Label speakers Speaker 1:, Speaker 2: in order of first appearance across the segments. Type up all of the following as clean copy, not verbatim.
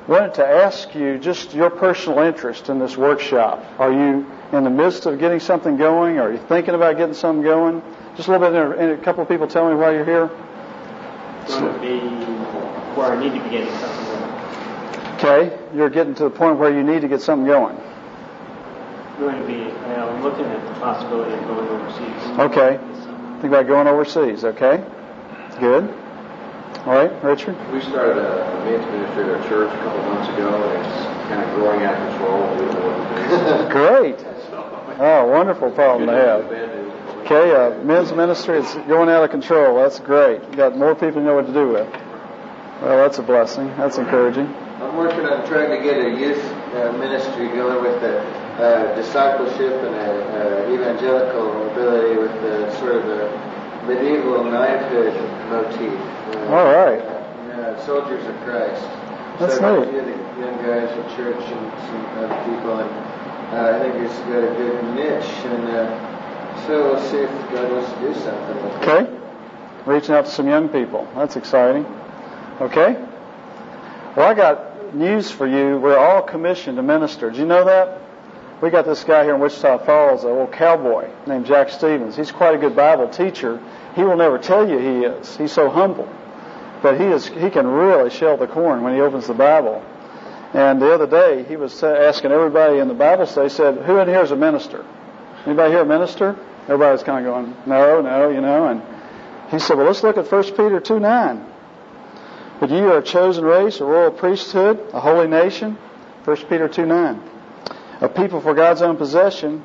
Speaker 1: wanted to ask you just your personal interest in this workshop. Are you in the midst of getting something going? Are you thinking about getting something going? Just a little bit, and a couple of people tell me why you're here.
Speaker 2: It's going to be where I need to be getting something going.
Speaker 1: Okay, you're getting to the point where you need to get something going.
Speaker 2: I'm going to be looking at the possibility of going overseas.
Speaker 1: Okay, think about going overseas, okay? Good. All right, Richard?
Speaker 3: We started a men's ministry at our church a couple months ago, and it's kind of growing out of control. We don't know what to do.
Speaker 1: Great. Oh, wonderful problem to have. Okay, men's ministry is going out of control. That's great. You got more people you know what to do with. Well, that's a blessing. That's encouraging.
Speaker 4: I'm working on trying to get a youth ministry going with the discipleship and evangelical ability with the sort of the medieval knighthood motif.
Speaker 1: All right.
Speaker 4: Soldiers of Christ.
Speaker 1: That's
Speaker 4: so
Speaker 1: neat.
Speaker 4: The young guys at church and some other people, and I think it's got a good niche, and so we'll see if God wants to do something with it.
Speaker 1: Okay. Reaching out to some young people. That's exciting. Okay. Well, I got news for you. We're all commissioned to minister. Did you know that? We got this guy here in Wichita Falls, an old cowboy named Jack Stevens. He's quite a good Bible teacher. He will never tell you he is. He's so humble. But he can really shell the corn when he opens the Bible. And the other day, he was asking everybody in the Bible study, he said, who in here is a minister? Anybody here a minister? Everybody was kind of going, no, you know. And he said, well, let's look at 1 Peter 2:9. But you are a chosen race, a royal priesthood, a holy nation. 1 Peter 2:9. A people for God's own possession,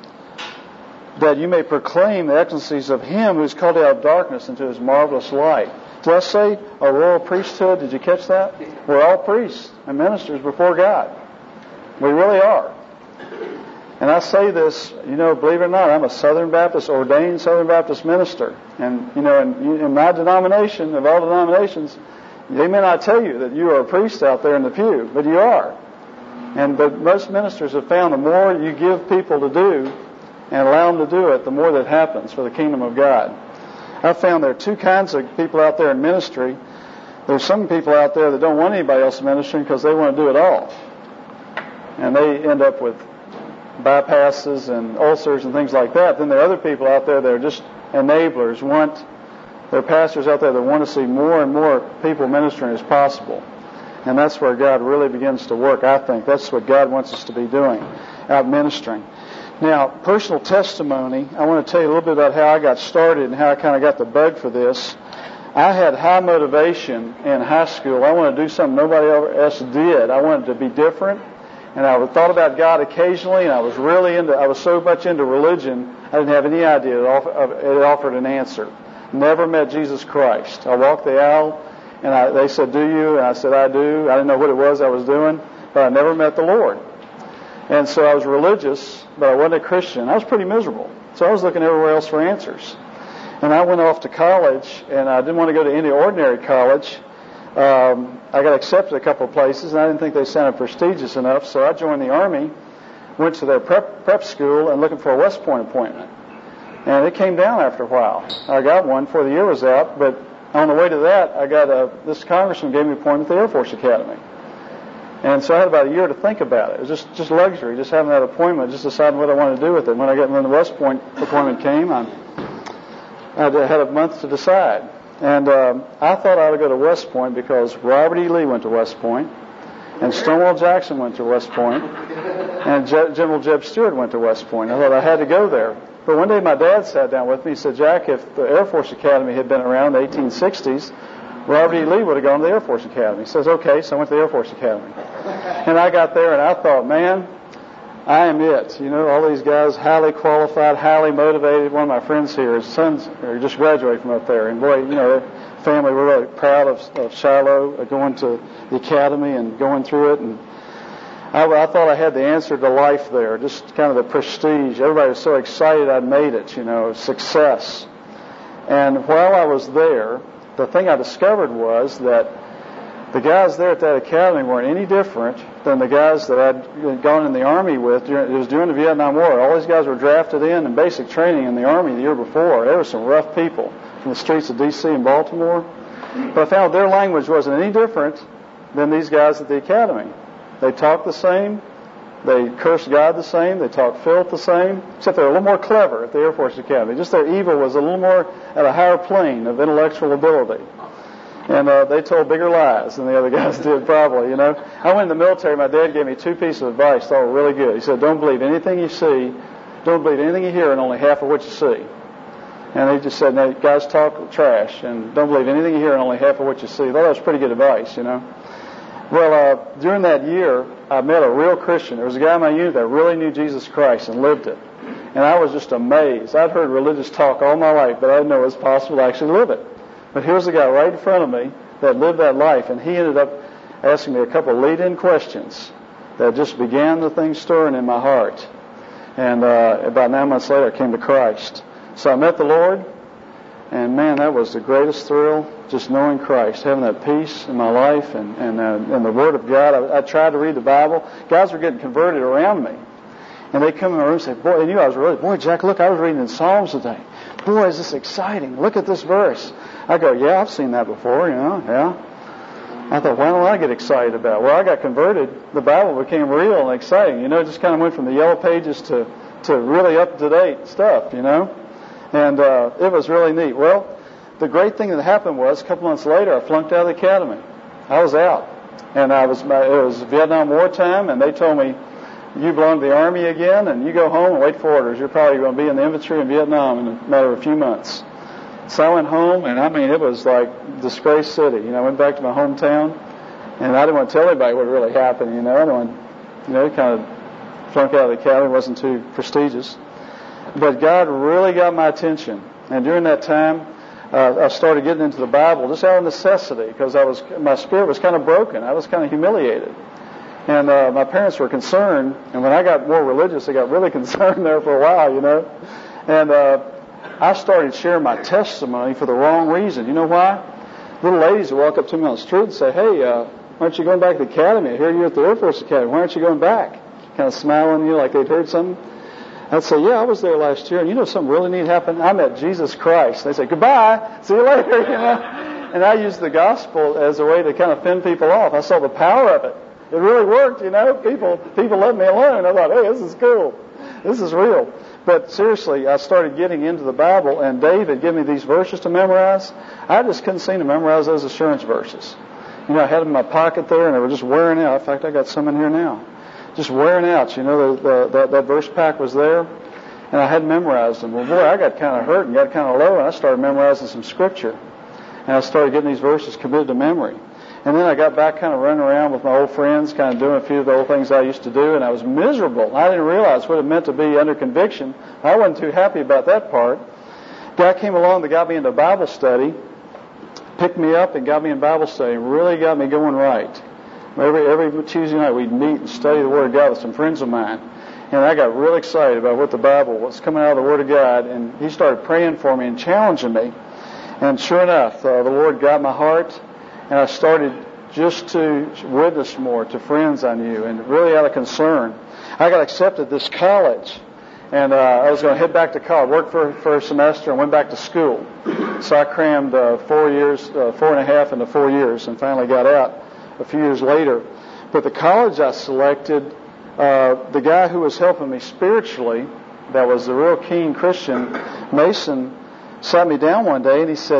Speaker 1: that you may proclaim the excellencies of Him who has called you out of darkness into His marvelous light. Did I say a royal priesthood? Did you catch that? We're all priests and ministers before God. We really are. And I say this, believe it or not, I'm a Southern Baptist, ordained Southern Baptist minister. And, in my denomination, of all denominations, they may not tell you that you are a priest out there in the pew, but you are. But most ministers have found the more you give people to do and allow them to do it, the more that happens for the kingdom of God. I've found there are two kinds of people out there in ministry. There's some people out there that don't want anybody else ministering because they want to do it all. And they end up with bypasses and ulcers and things like that. Then there are other people out there that are just enablers, there are pastors out there that want to see more and more people ministering as possible. And that's where God really begins to work, I think. That's what God wants us to be doing, out ministering. Now, personal testimony, I want to tell you a little bit about how I got started and how I kind of got the bug for this. I had high motivation in high school. I wanted to do something nobody else did. I wanted to be different. And I thought about God occasionally, and I was so much into religion, I didn't have any idea it offered an answer. Never met Jesus Christ. I walked the aisle, and they said, do you? And I said, I do. I didn't know what it was I was doing, but I never met the Lord. And so I was religious, but I wasn't a Christian. I was pretty miserable. So I was looking everywhere else for answers. And I went off to college, and I didn't want to go to any ordinary college. I got accepted a couple of places, and I didn't think they sounded prestigious enough, so I joined the Army, went to their prep school, and looking for a West Point appointment. And it came down after a while. I got one before the year was out, but on the way to that, I got this congressman gave me an appointment at the Air Force Academy. And so I had about a year to think about it. It was just luxury, just having that appointment, just deciding what I wanted to do with it. When the West Point appointment came, I had a month to decide. And I thought I ought to go to West Point because Robert E. Lee went to West Point, and Stonewall Jackson went to West Point, and General Jeb Stuart went to West Point. I thought I had to go there. But one day my dad sat down with me. He said, Jack, if the Air Force Academy had been around in the 1860s, Robert E. Lee would have gone to the Air Force Academy. He says, okay, so I went to the Air Force Academy. And I got there and I thought, man, I am it. All these guys, highly qualified, highly motivated. One of my friends here, his sons just graduated from up there. And boy, their family were really proud of Shiloh going to the academy and going through it. And I thought I had the answer to life there, just kind of the prestige. Everybody was so excited I'd made it, success. And while I was there, the thing I discovered was that the guys there at that academy weren't any different than the guys that I'd gone in the Army with. It was during the Vietnam War. All these guys were drafted in basic training in the Army the year before. There were some rough people from the streets of D.C. and Baltimore. But I found their language wasn't any different than these guys at the academy. They talk the same. They curse God the same. They talk filth the same. Except they're a little more clever at the Air Force Academy. Just their evil was a little more at a higher plane of intellectual ability. And they told bigger lies than the other guys did, probably, I went in the military. My dad gave me 2 pieces of advice that were really good. He said, don't believe anything you see. Don't believe anything you hear, and only half of what you see. And he just said, no, guys talk trash, and don't believe anything you hear, and only half of what you see. I thought that was pretty good advice, Well, during that year, I met a real Christian. There was a guy in my unit that really knew Jesus Christ and lived it. And I was just amazed. I'd heard religious talk all my life, but I didn't know it was possible to actually live it. But here's a guy right in front of me that lived that life, and he ended up asking me a couple of lead-in questions that just began the thing stirring in my heart. And about 9 months later, I came to Christ. So I met the Lord, and man, that was the greatest thrill, just knowing Christ, having that peace in my life and the Word of God. I tried to read the Bible. Guys were getting converted around me. And they come in my room and say, boy, they knew I was boy, Jack, look, I was reading in Psalms today. Boy, is this exciting. Look at this verse. I go, yeah, I've seen that before, yeah. I thought, why don't I get excited about it? Well, I got converted. The Bible became real and exciting. It just kind of went from the yellow pages to really up-to-date stuff, And it was really neat. Well, the great thing that happened was, a couple months later, I flunked out of the academy. I was out. And it was Vietnam War time, and they told me, you belong to the Army again, and you go home and wait for orders. You're probably going to be in the infantry in Vietnam in a matter of a few months. So I went home, and it was like disgraced city. I went back to my hometown, and I didn't want to tell anybody what really happened. I didn't want, kind of flunk out of the academy. It wasn't too prestigious. But God really got my attention. And during that time, I started getting into the Bible just out of necessity, because my spirit was kind of broken. I was kind of humiliated. And my parents were concerned, and when I got more religious, they got really concerned there for a while, And I started sharing my testimony for the wrong reason. You know why? Little ladies would walk up to me on the street and say, hey, why aren't you going back to the academy? I hear you're at the Air Force Academy. Why aren't you going back? Kind of smiling at you like they'd heard something. I'd say, yeah, I was there last year, and something really neat happened? I met Jesus Christ. They say, goodbye, see you later, And I used the gospel as a way to kind of fend people off. I saw the power of it. It really worked, People let me alone. I thought, hey, this is cool. This is real. But seriously, I started getting into the Bible, and Dave had given me these verses to memorize. I just couldn't seem to memorize those assurance verses. I had them in my pocket there, and they were just wearing out. In fact, I got some in here now. Just wearing out. That verse pack was there, and I hadn't memorized them. Well, boy, I got kind of hurt and got kind of low, and I started memorizing some scripture. And I started getting these verses committed to memory. And then I got back kind of running around with my old friends, kind of doing a few of the old things I used to do, and I was miserable. I didn't realize what it meant to be under conviction. I wasn't too happy about that part. A guy came along that got me into Bible study, picked me up and got me in Bible study, and really got me going right. Every Tuesday night we'd meet and study the Word of God with some friends of mine. And I got real excited about what the Bible was coming out of the Word of God, and he started praying for me and challenging me. And sure enough, the Lord got my heart, and I started just to witness more to friends I knew, and really out of concern. I got accepted at this college, and I was going to head back to college, work for a semester, and went back to school. So I crammed 4 years, 4.5 into 4 years, and finally got out a few years later. But the college I selected, the guy who was helping me spiritually, that was the real keen Christian, Mason, sat me down one day and he said,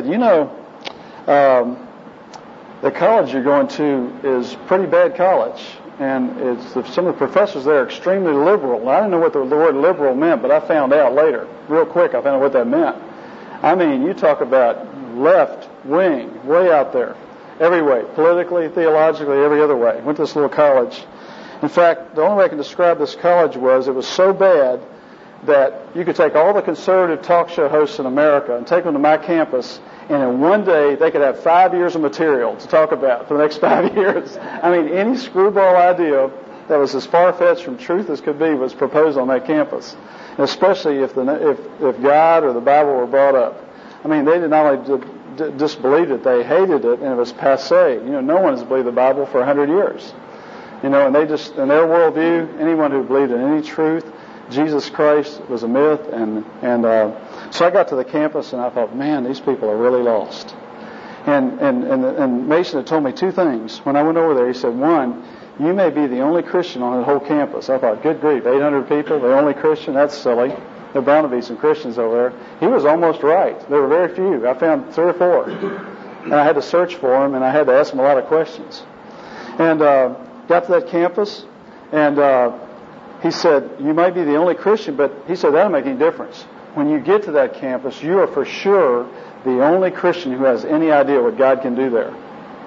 Speaker 1: the college you're going to is pretty bad college, and some of the professors there are extremely liberal. I didn't know what the word liberal meant, but I found out later, real quick, I found out what that meant. I mean, you talk about left wing, way out there, every way, politically, theologically, every other way. Went to this little college. In fact, the only way I can describe this college was it was so bad that you could take all the conservative talk show hosts in America and take them to my campus, and in one day they could have 5 years of material to talk about for the next 5 years. I mean, any screwball idea that was as far-fetched from truth as could be was proposed on that campus, and especially if God or the Bible were brought up. I mean, they did not only disbelieve it, they hated it, and it was passé. No one has believed the Bible for 100 years. And they just, in their worldview, anyone who believed in any truth, Jesus Christ was a myth, and so I got to the campus and I thought, man, these people are really lost. And Mason had told me two things. When I went over there, he said, one, you may be the only Christian on the whole campus. I thought, good grief, 800 people, the only Christian? That's silly. There are bound to be some Christians over there. He was almost right. There were very few. I found 3 or 4. And I had to search for them, and I had to ask them a lot of questions. And got to that campus, and he said, you might be the only Christian, but he said, that don't make any difference. When you get to that campus, you are for sure the only Christian who has any idea what God can do there.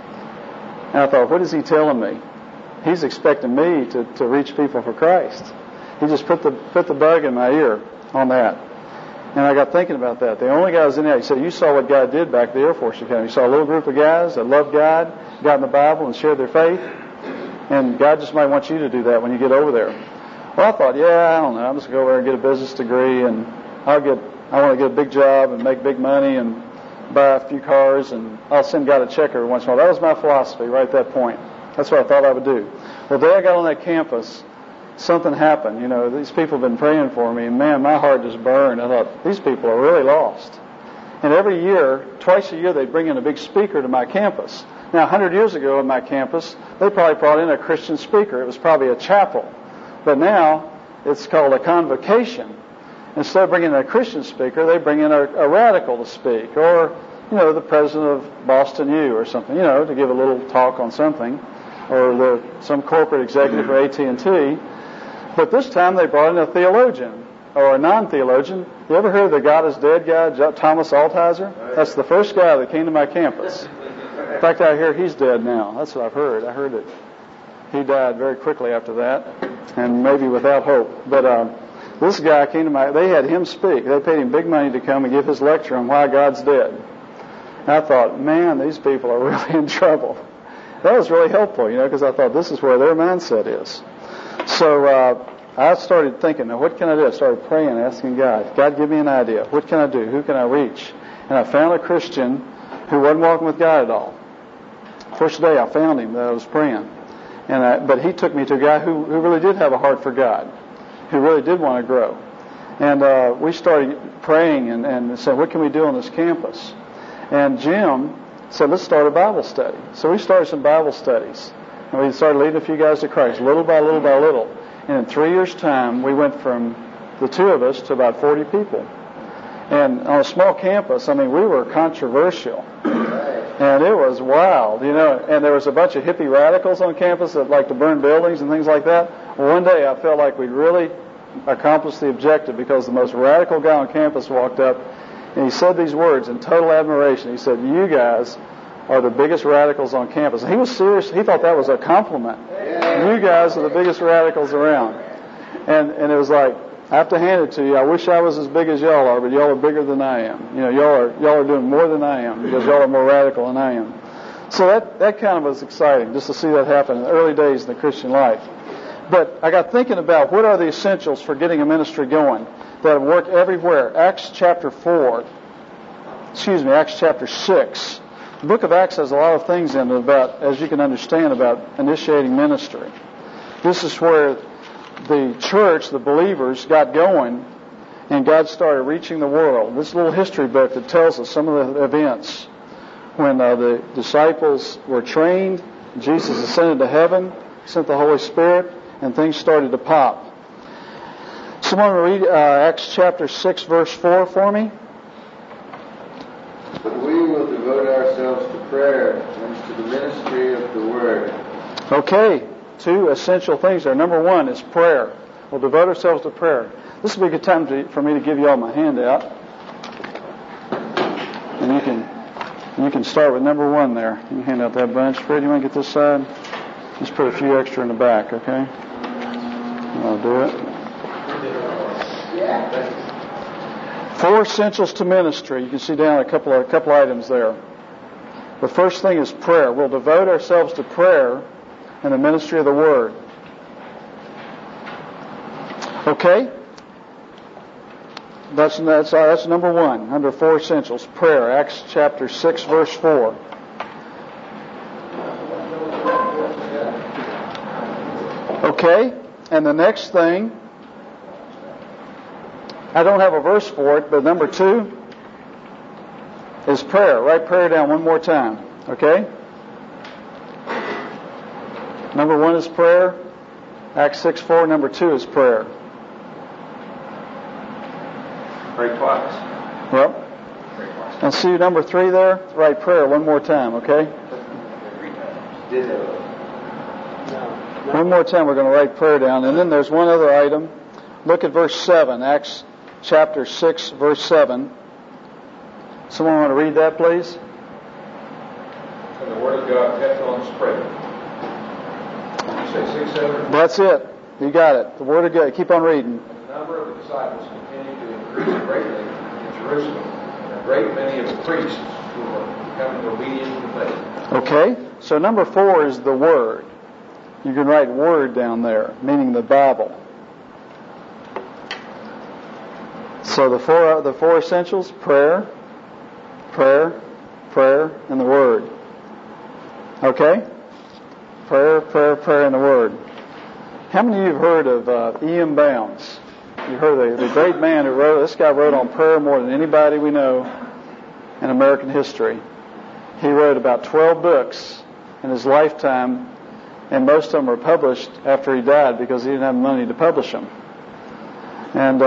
Speaker 1: And I thought, what is he telling me? He's expecting me to reach people for Christ. He just put the bug in my ear on that. And I got thinking about that. The only guys in there, he said, you saw what God did back at the Air Force Academy. You saw a little group of guys that loved God, got in the Bible, and shared their faith. And God just might want you to do that when you get over there. Well, I thought, I don't know. I'm just going to go over there and get a business degree, and I want to get a big job and make big money and buy a few cars, and I'll send God a check every once in a while. That was my philosophy right at that point. That's what I thought I would do. Well, the day I got on that campus, something happened. These people have been praying for me, and man, my heart just burned. I thought, these people are really lost. And every year, twice a year, they'd bring in a big speaker to my campus. Now, 100 years ago at my campus, they probably brought in a Christian speaker. It was probably a chapel. But now, it's called a convocation. Instead of bringing in a Christian speaker, they bring in a radical to speak, or, the president of Boston U or something, to give a little talk on something, or some corporate executive for AT&T. But this time they brought in a theologian, or a non-theologian. You ever heard of the God is Dead guy, Thomas Altizer? That's the first guy that came to my campus. In fact, I hear he's dead now. That's what I've heard. I heard that he died very quickly after that, and maybe without hope. But this guy came to they had him speak. They paid him big money to come and give his lecture on why God's dead. And I thought, man, these people are really in trouble. That was really helpful, because I thought this is where their mindset is. So I started thinking, now what can I do? I started praying, asking God, give me an idea. What can I do? Who can I reach? And I found a Christian who wasn't walking with God at all. First day I found him that I was praying. But he took me to a guy who really did have a heart for God, who really did want to grow. And we started praying and said, what can we do on this campus? And Jim said, let's start a Bible study. So we started some Bible studies. And we started leading a few guys to Christ, little by little by little. And in 3 years' time, we went from the 2 of us to about 40 people. And on a small campus, we were controversial. And it was wild, And there was a bunch of hippie radicals on campus that liked to burn buildings and things like that. Well, one day I felt like we'd really accomplished the objective, because the most radical guy on campus walked up and he said these words in total admiration. He said, you guys are the biggest radicals on campus. And he was serious. He thought that was a compliment. You guys are the biggest radicals around. And it was like, I have to hand it to you. I wish I was as big as y'all are, but y'all are bigger than I am. Y'all are doing more than I am, because y'all are more radical than I am. So that kind of was exciting, just to see that happen in the early days in the Christian life. But I got thinking about what are the essentials for getting a ministry going that work everywhere. Acts chapter 6. The book of Acts has a lot of things in it about, as you can understand, about initiating ministry. This is where the church, the believers, got going, and God started reaching the world. This little history book that tells us some of the events when the disciples were trained, Jesus ascended to heaven, sent the Holy Spirit, and things started to pop. Someone read Acts chapter 6, verse 4 for me.
Speaker 4: But we will devote ourselves to prayer and to the ministry of the Word.
Speaker 1: Okay, 2 essential things there. Number 1 is prayer. We'll devote ourselves to prayer. This will be a good time for me to give you all my handout. And you can start with number 1 there. You can hand out that bunch. Fred, you want to get this side? Just put a few extra in the back, okay? I'll do it. 4 essentials to ministry. You can see down a couple items there. The first thing is prayer. We'll devote ourselves to prayer and the ministry of the Word. Okay? That's number 1 under 4 essentials. Prayer. Acts chapter 6, verse 4. Okay? And the next thing, I don't have a verse for it, but number 2, is prayer. Write prayer down one more time. Okay? Number 1 is prayer. Acts 6:4. Number 2 is prayer.
Speaker 3: Pray twice.
Speaker 1: Well,
Speaker 3: Pray twice.
Speaker 1: and see number 3 there? Write prayer one more time, okay?
Speaker 3: 3 times.
Speaker 1: One more time we're going to write prayer down. And then there's one other item. Look at verse 7. Acts chapter 6, verse 7. Someone want to read that, please?
Speaker 3: And the word of God kept on spreading. You say 6, 7?
Speaker 1: That's it. You got it. The word of God. Keep on reading.
Speaker 3: And the number of the disciples continued to increase greatly in Jerusalem, and a great many of the priests who were becoming obedient to the faith.
Speaker 1: Okay? So number 4 is the word. You can write word down there, meaning the Bible. So the four essentials: prayer, prayer, prayer, and the word. Okay? Prayer, prayer, prayer, and the word. How many of you have heard of E.M. Bounds? You heard of the great man who wrote. This guy wrote on prayer more than anybody we know in American history. He wrote about 12 books in his lifetime, and most of them were published after he died because he didn't have money to publish them. And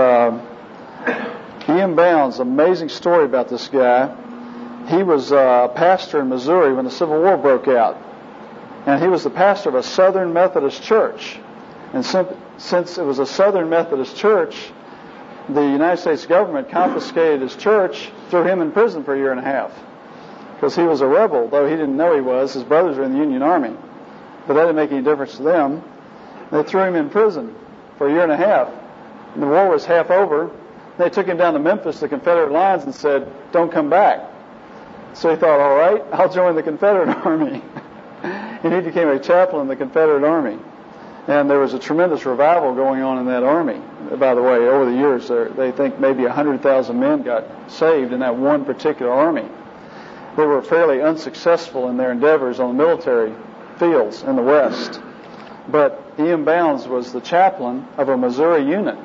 Speaker 1: E.M. Bounds, amazing story about this guy. He was a pastor in Missouri when the Civil War broke out. And he was the pastor of a Southern Methodist church. And since it was a Southern Methodist church, the United States government confiscated his church, threw him in prison for a year and a half. Because he was a rebel, though he didn't know he was. His brothers were in the Union Army. But that didn't make any difference to them. They threw him in prison for a year and a half. And the war was half over. They took him down to Memphis, the Confederate lines, and said, "Don't come back." So he thought, all right, I'll join the Confederate Army. And he became a chaplain in the Confederate Army. And there was a tremendous revival going on in that army. By the way, over the years, they think maybe 100,000 men got saved in that one particular army. They were fairly unsuccessful in their endeavors on the military fields in the West. But E.M. Bounds was the chaplain of a Missouri unit.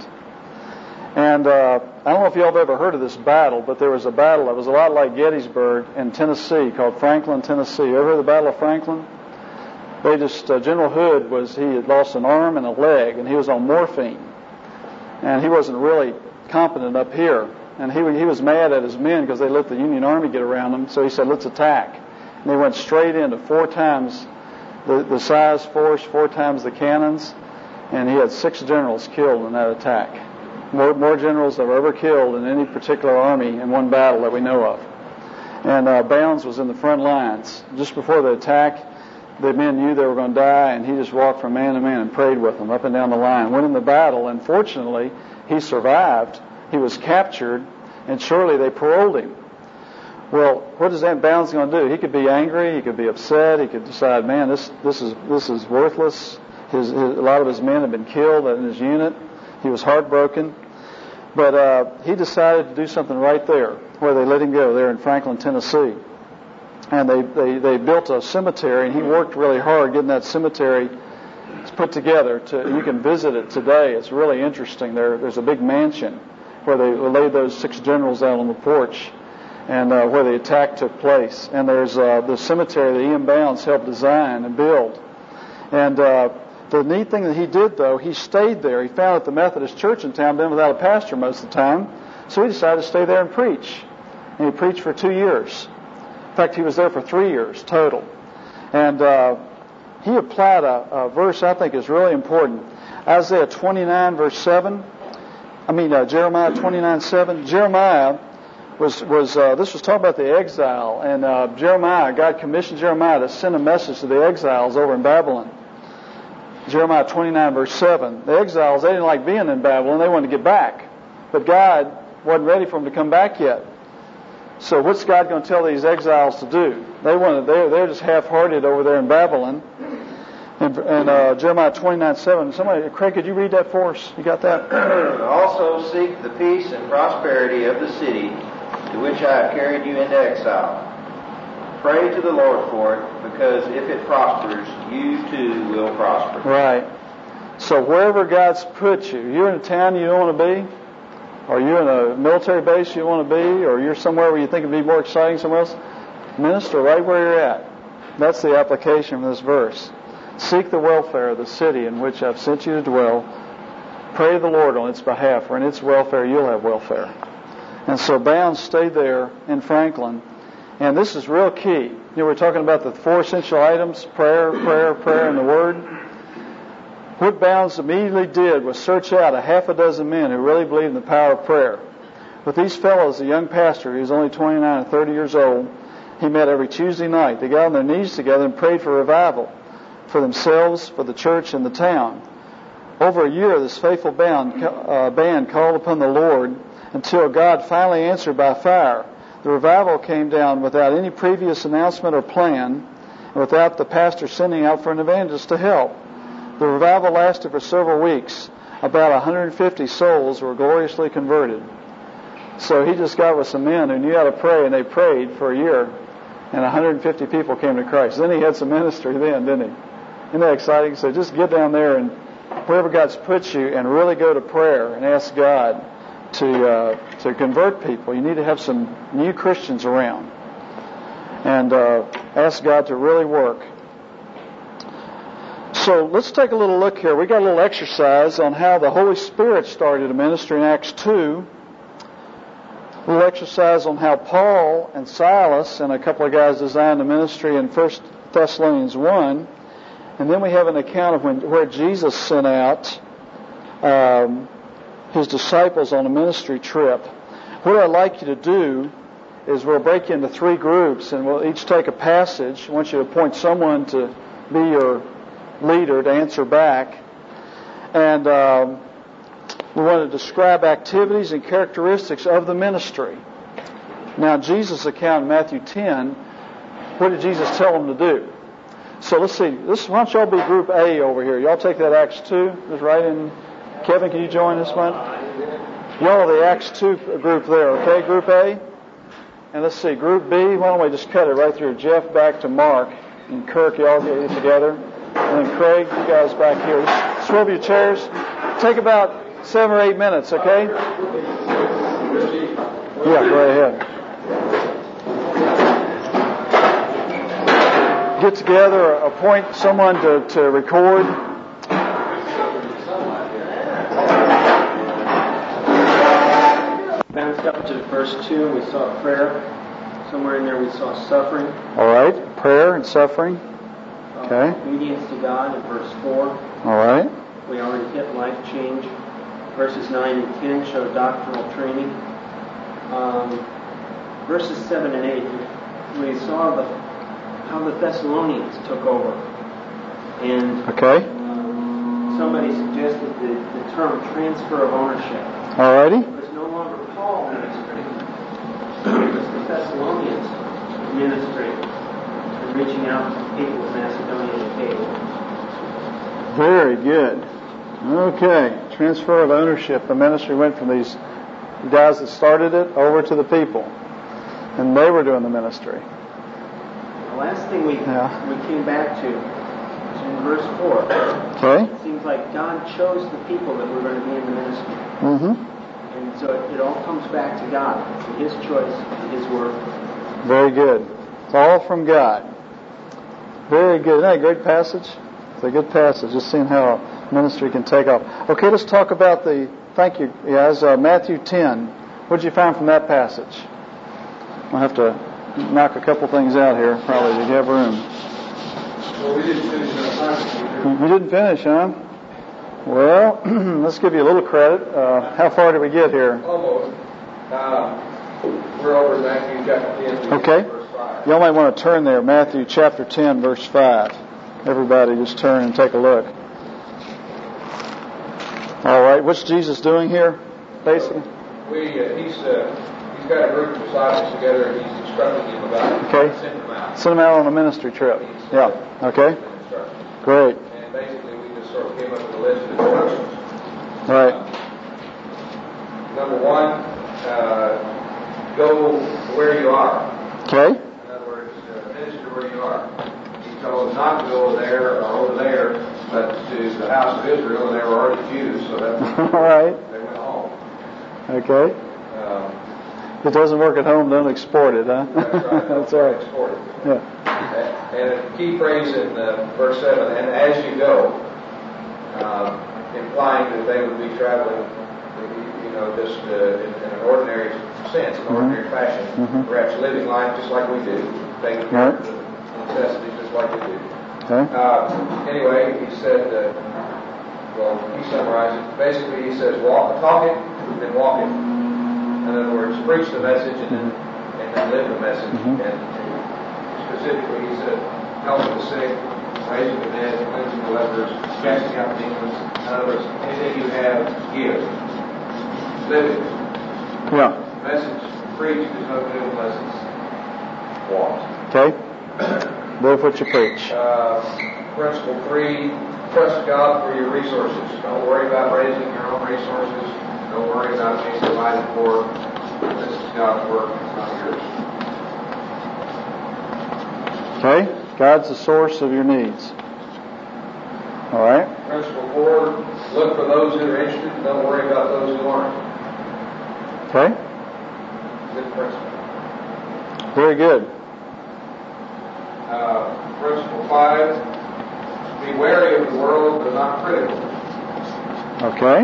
Speaker 1: And I don't know if you all have ever heard of this battle, but there was a battle that was a lot like Gettysburg in Tennessee called Franklin, Tennessee. You ever heard of the Battle of Franklin? They just, General Hood he had lost an arm and a leg, and he was on morphine. And he wasn't really competent up here. And he was mad at his men because they let the Union Army get around them, so he said, let's attack. And they went straight into 4 times the size force, 4 times the cannons, and he had 6 generals killed in that attack. More generals that were ever killed in any particular army in one battle that we know of. And Bounds was in the front lines. Just before the attack, the men knew they were going to die, and he just walked from man to man and prayed with them up and down the line. Went in the battle, and fortunately, he survived. He was captured, and surely they paroled him. Well, what is that Bounds going to do? He could be angry, he could be upset, he could decide, man, this is worthless. A lot of his men had been killed in his unit. He was heartbroken. But he decided to do something right there, where they let him go, there in Franklin, Tennessee. And they built a cemetery, and he worked really hard getting that cemetery put together. You can visit it today. It's really interesting. There's a big mansion where they laid those 6 generals out on the porch, and where the attack took place. And there's the cemetery that E.M. Bounds helped design and build. And the neat thing that he did, though, he stayed there. He found that the Methodist church in town been without a pastor most of the time, so he decided to stay there and preach. And he preached for 2 years. In fact, he was there for 3 years total. And he applied a verse I think is really important. Isaiah 29, verse 7. Jeremiah 29, 7. Jeremiah was this was talking about the exile. And God commissioned Jeremiah to send a message to the exiles over in Babylon. Jeremiah 29, verse 7. The exiles, they didn't like being in Babylon. They wanted to get back. But God wasn't ready for them to come back yet. So what's God going to tell these exiles to do? They're just half-hearted over there in Babylon. And Jeremiah 29, 7. Craig, could you read that for us? You got that?
Speaker 5: Also seek the peace and prosperity of the city to which I have carried you into exile. Pray to the Lord for it, because if it prospers, you too will prosper.
Speaker 1: Right. So wherever God's put you, you're in a town you don't want to be, Are you in a military base you want to be, or you're somewhere where you think it'd be more exciting somewhere else? Minister right where you're at. That's the application of this verse. Seek the welfare of the city in which I've sent you to dwell. Pray to the Lord on its behalf, for in its welfare you'll have welfare. And so Bounds stayed there in Franklin. And this is real key. You know, we're talking about the 4 essential items: prayer, prayer, prayer, and the Word. What Bounds immediately did was search out a half a dozen men who really believed in the power of prayer. With these fellows, a young pastor who was only 29 or 30 years old, he met every Tuesday night. They got on their knees together and prayed for revival, for themselves, for the church, and the town. Over a year, this faithful band called upon the Lord until God finally answered by fire. The revival came down without any previous announcement or plan, and without the pastor sending out for an evangelist to help. The revival lasted for several weeks. About 150 souls were gloriously converted. So he just got with some men who knew how to pray, and they prayed for a year, and 150 people came to Christ. Then he had some ministry then, didn't he? Isn't that exciting? So just get down there and wherever God's put you and really go to prayer and ask God to convert people. You need to have some new Christians around and ask God to really work. So let's take a little look here. We got a little exercise on how the Holy Spirit started a ministry in Acts 2. A little exercise on how Paul and Silas and a couple of guys designed a ministry in 1 Thessalonians 1. And then we have an account of where Jesus sent out his disciples on a ministry trip. What I'd like you to do is we'll break you into 3 groups, and we'll each take a passage. I want you to appoint someone to be your leader to answer back. And we want to describe activities and characteristics of the ministry. Now, Jesus' account in Matthew 10, what did Jesus tell them to do? So let's see. Why don't y'all be Group A over here? Y'all take that Acts 2. Just right in. Kevin, can you join this one? Y'all are the Acts 2 group there, okay? Group A. And let's see. Group B, why don't we just cut it right through Jeff back to Mark. And Kirk, y'all get it together. And then Craig, you guys back here. Swerve your chairs. Take about 7 or 8 minutes, okay? Yeah, go ahead. Get together, appoint someone to record.
Speaker 2: Bounced up to verse 2, we saw prayer. Somewhere in there we saw suffering.
Speaker 1: All right, prayer and suffering. Okay.
Speaker 2: Obedience to God in verse 4.
Speaker 1: All right.
Speaker 2: We already hit life change. Verses 9 and 10 show doctrinal training. Verses 7 and 8, we saw how the Thessalonians took over. And somebody suggested the term transfer of ownership.
Speaker 1: Alrighty.
Speaker 2: It was no longer Paul ministering. It was the Thessalonians ministering and reaching out to the people of Macedonia and Achaia.
Speaker 1: Very good. Okay. Transfer of ownership. The ministry went from these guys that started it over to the people. And they were doing the ministry.
Speaker 2: The last thing we came back to is in verse 4.
Speaker 1: Okay.
Speaker 2: It seems like God chose the people that were going to be in the ministry.
Speaker 1: Mm-hmm.
Speaker 2: And so it all comes back to God, to His choice and His work.
Speaker 1: Very good. It's all from God. Very good. Isn't that a great passage? It's a good passage. Just seeing how ministry can take off. Okay, let's talk about thank you guys, Matthew 10. What did you find from that passage? I'll have to knock a couple things out here, probably, to have room.
Speaker 3: Well, we didn't finish our time.
Speaker 1: You didn't finish, huh? Well, let's give you a little credit. How far did we get here?
Speaker 3: Almost. We're over in Matthew chapter 10.
Speaker 1: Okay.
Speaker 3: Verse 5.
Speaker 1: Y'all might want to turn there, Matthew chapter 10, verse 5. Everybody just turn and take a look. All right, what's Jesus doing here, basically?
Speaker 3: He's got a group of disciples together, and he's instructing them about it.
Speaker 1: Okay.
Speaker 3: Send them out.
Speaker 1: Send them out on a ministry trip. Yeah. Okay. Great.
Speaker 3: And basically, we just sort of came up with a list of instructions.
Speaker 1: Right.
Speaker 3: Number 1, go where you are.
Speaker 1: Okay.
Speaker 3: In other words, minister where you are. He told them not to go over there or over there, but to the house of Israel, and they were already Jews, so that
Speaker 1: All right.
Speaker 3: they went home.
Speaker 1: Okay. If it doesn't work at home, don't export it, huh?
Speaker 3: That's right.
Speaker 1: That's right.
Speaker 3: Export it.
Speaker 1: Yeah.
Speaker 3: And a key phrase in verse 7, and as you go, implying that they would be traveling, just in an ordinary sense, an ordinary fashion, perhaps living life just like we do, taking care of the necessities just like we do.
Speaker 1: Okay.
Speaker 3: Anyway, he said, he summarized it. Basically, he says, talk it, then walk it. In other words, preach the message and then live the message. And specifically, he said, helping the sick, raising the dead, cleansing the lepers, casting out demons. In other words, anything you have, give. Live it.
Speaker 1: Yeah.
Speaker 3: Message preached is no good unless it's walked.
Speaker 1: Okay. Live what you preach.
Speaker 3: Principle 3, trust God for your resources. Don't worry about raising your own resources. Don't worry about being provided for. This is God's work, it's not yours.
Speaker 1: Okay? God's the source of your needs. All right?
Speaker 3: Principle 4, look for those who are interested. Don't worry about those who aren't.
Speaker 1: Okay?
Speaker 3: Good principle.
Speaker 1: Very good.
Speaker 3: Principle 5, be wary of the world, but not critical.
Speaker 1: Okay?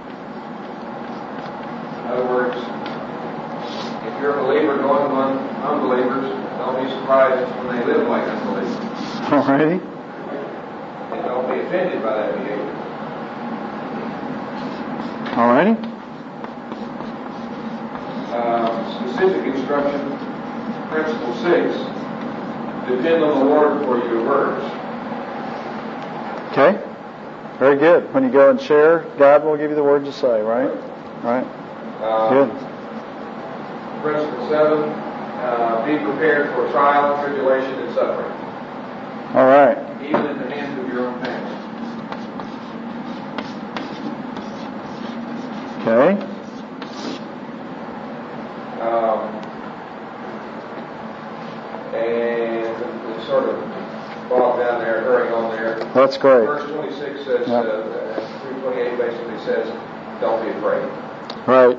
Speaker 3: In other words, if you're a believer going among unbelievers, don't be surprised when they live like unbelievers.
Speaker 1: All righty.
Speaker 3: And don't be offended by that behavior.
Speaker 1: All righty.
Speaker 3: Specific instruction, principle 6, depend on the Lord for your words.
Speaker 1: Okay? Very good. When you go and share, God will give you the word to say, right? Right. Good.
Speaker 3: Principle 7, be prepared for trial, tribulation, and suffering.
Speaker 1: All right.
Speaker 3: Even in the hands of your own family.
Speaker 1: Okay.
Speaker 3: And we sort of bogged down there, hurrying on there.
Speaker 1: That's great.
Speaker 3: Verse 26 says, through 28 basically says, don't be afraid.
Speaker 1: Right.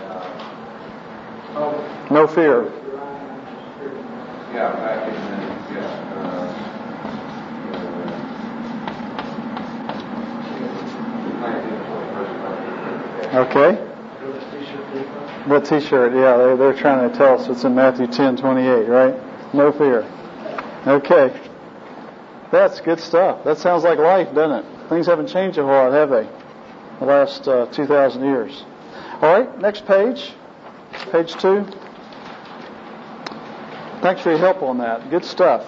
Speaker 1: No fear.
Speaker 3: Yeah, back in
Speaker 1: Okay. What t-shirt? Yeah, they're trying to tell us it's in Matthew 10:28, right? No fear. Okay. That's good stuff. That sounds like life, doesn't it? Things haven't changed a whole lot, have they? The last 2,000 years. All right, next page. Page 2. Thanks for your help on that. Good stuff.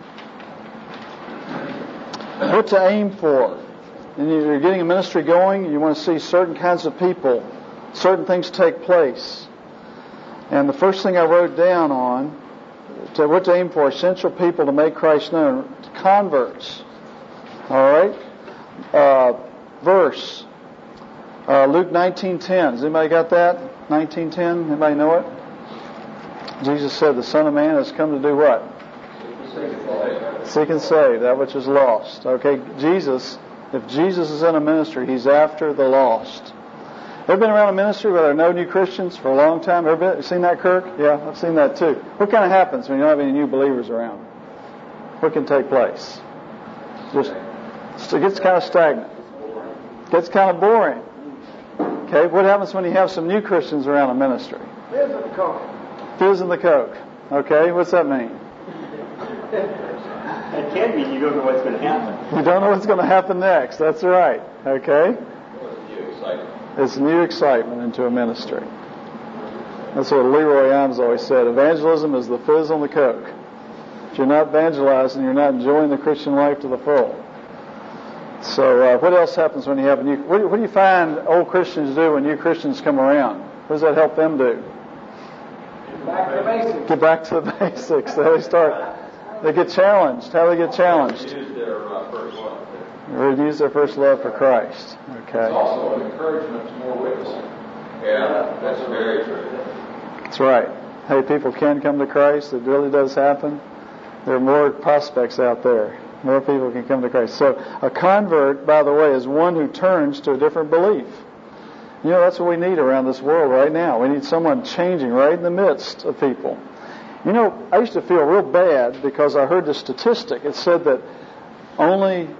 Speaker 1: What to aim for. And you're getting a ministry going, you want to see certain kinds of people, certain things take place. And the first thing I wrote down on, what to aim for, essential people to make Christ known, converts. All right? Verse, Luke 19:10. Has anybody got that? 19:10? Anybody know it? Jesus said, the Son of Man has come to do what? Seek and save that which is lost. Okay, if Jesus is in a ministry, He's after the lost. Ever been around a ministry where there are no new Christians for a long time? Ever seen that, Kirk? Yeah, I've seen that too. What kind of happens when you don't have any new believers around? What can take place? It gets kind of stagnant. It gets kind of boring. Okay, what happens when you have some new Christians around a ministry?
Speaker 2: Fizz in the Coke.
Speaker 1: Fizz in the Coke. Okay, what's that mean?
Speaker 2: It can mean you don't know what's going to happen.
Speaker 1: You don't know what's going to happen next. That's right. Okay? It's new excitement into a ministry. That's what Leroy Imes always said. Evangelism is the fizz on the Coke. If you're not evangelizing, you're not enjoying the Christian life to the full. So what else happens when you have a new... What do you find old Christians do when new Christians come around? What does that help them do?
Speaker 2: Back to the basics.
Speaker 1: Get back to the basics. They get challenged. How do they get challenged?
Speaker 3: Use their first love.
Speaker 1: Renews their first love for Christ. Okay.
Speaker 3: It's also an encouragement to more witnessing. Yeah, that's very true.
Speaker 1: That's right. Hey, people can come to Christ. It really does happen. There are more prospects out there. More people can come to Christ. So a convert, by the way, is one who turns to a different belief. You know, that's what we need around this world right now. We need someone changing right in the midst of people. You know, I used to feel real bad because I heard the statistic. It said that only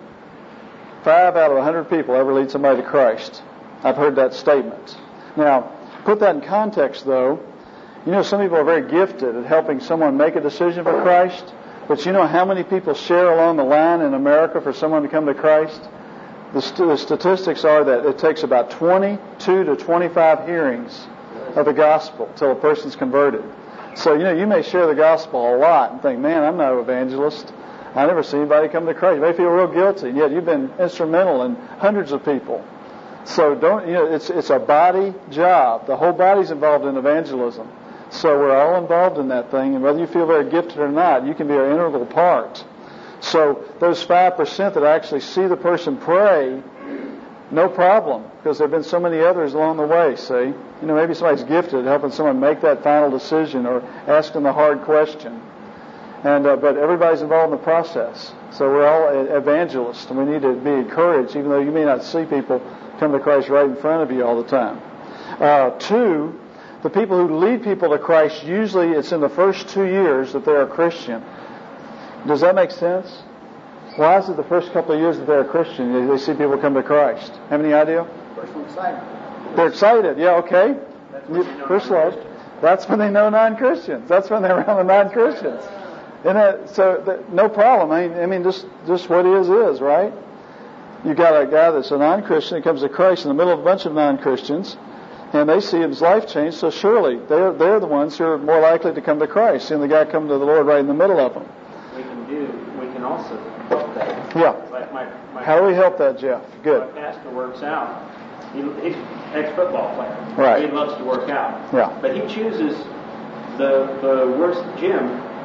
Speaker 1: 5 out of 100 people ever lead somebody to Christ. I've heard that statement. Now, put that in context, though. You know, some people are very gifted at helping someone make a decision for Christ. But you know how many people share along the line in America for someone to come to Christ? The statistics are that it takes about 22 to 25 hearings of the gospel till a person's converted. So, you know, you may share the gospel a lot and think, man, I'm not an evangelist. I never see anybody come to Christ. You may feel real guilty, and yet you've been instrumental in hundreds of people. So it's a body job. The whole body's involved in evangelism. So we're all involved in that thing, and whether you feel very gifted or not, you can be an integral part. So those 5% that actually see the person pray, no problem, because there have been so many others along the way, see? You know, maybe somebody's gifted at helping someone make that final decision or asking the hard question. But everybody's involved in the process. So we're all evangelists, and we need to be encouraged, even though you may not see people come to Christ right in front of you all the time. 2, the people who lead people to Christ, usually it's in the first 2 years that they're a Christian. Does that make sense? Why is it the first couple of years that they're a Christian, they see people come to Christ? Have any idea?
Speaker 6: First one, excited.
Speaker 1: They're excited. Yeah, okay. First love. That's when they know non-Christians. That's when they're around the non-Christians. No problem. I mean, just what is, right? You got a guy that's a non-Christian that comes to Christ in the middle of a bunch of non-Christians, and they see his life change, so surely they're the ones who are more likely to come to Christ, seeing the guy come to the Lord right in the middle of them.
Speaker 2: We can also help that.
Speaker 1: Yeah.
Speaker 2: Like
Speaker 1: how do we help that, Jeff? Good.
Speaker 2: My pastor works out. He's an ex-football player.
Speaker 1: Right.
Speaker 2: He loves to work out.
Speaker 1: Yeah.
Speaker 2: But he chooses the worst gym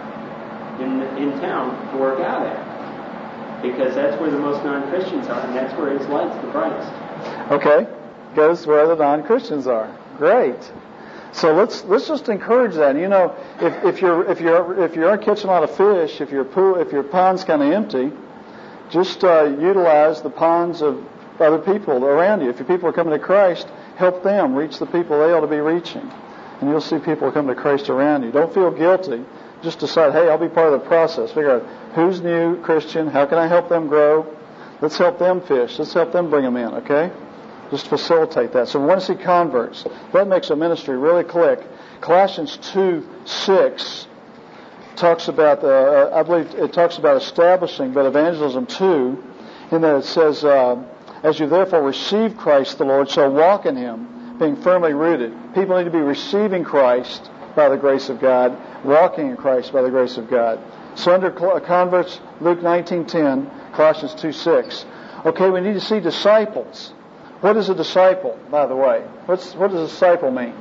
Speaker 2: in town to work out at, because that's where the most non-Christians are, and that's where his light's the brightest.
Speaker 1: Okay. Goes where the non-Christians are. Great. So let's just encourage that. You know, if you aren't catching a lot of fish, if your pond's kind of empty, just utilize the ponds of other people around you. If your people are coming to Christ, help them reach the people they ought to be reaching, and you'll see people come to Christ around you. Don't feel guilty. Just decide, hey, I'll be part of the process. Figure out who's new Christian, how can I help them grow? Let's help them fish. Let's help them bring them in. Okay. Just facilitate that. So we want to see converts. That makes a ministry really click. Colossians 2:6 talks about, I believe it talks about establishing, but evangelism too, in that it says, as you therefore receive Christ the Lord, so walk in Him, being firmly rooted. People need to be receiving Christ by the grace of God, walking in Christ by the grace of God. So under converts, Luke 19:10, Colossians 2:6. Okay, we need to see disciples. What is a disciple, by the way? What does a disciple mean?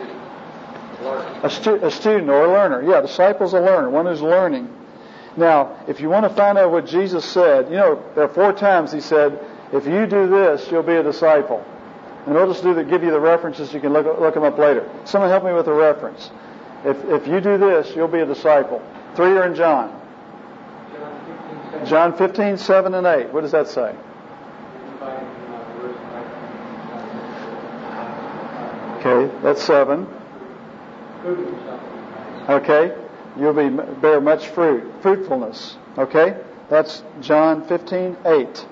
Speaker 1: A student or a learner. Yeah, disciple's a learner, one who's learning. Now, if you want to find out what Jesus said, you know, there are 4 times He said, if you do this, you'll be a disciple. And we'll just give you the references. You can look them up later. Someone help me with a reference. If you do this, you'll be a disciple. 3 are in John. John 15, 7 and 8. What does that say? Okay, that's 7. Okay, you'll bear much fruit. Fruitfulness. Okay, that's John 15, 8.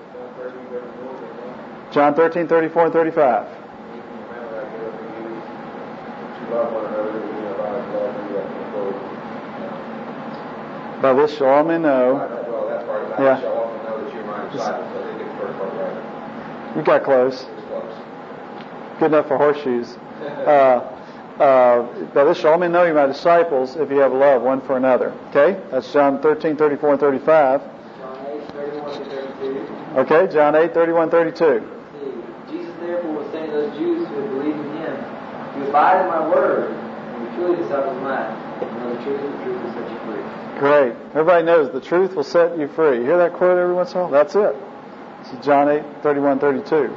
Speaker 1: John 13, 34 and 35. By this shall all men know. Yeah. You got close. Good enough for horseshoes. By this shall all men know you're my disciples if you have love one for another. Okay? That's John 13, 34 and 35.
Speaker 6: John 8, 31 to 32.
Speaker 1: Okay, John 8, 31, 32.
Speaker 6: Jesus therefore was saying to those Jews who had believed in Him, you abide in my word, and you truly disciples mine. And know the truth will set you free.
Speaker 1: Great. Everybody knows the truth will set you free. You hear that quote every once in a while? That's it. This is John 8, 31, 32.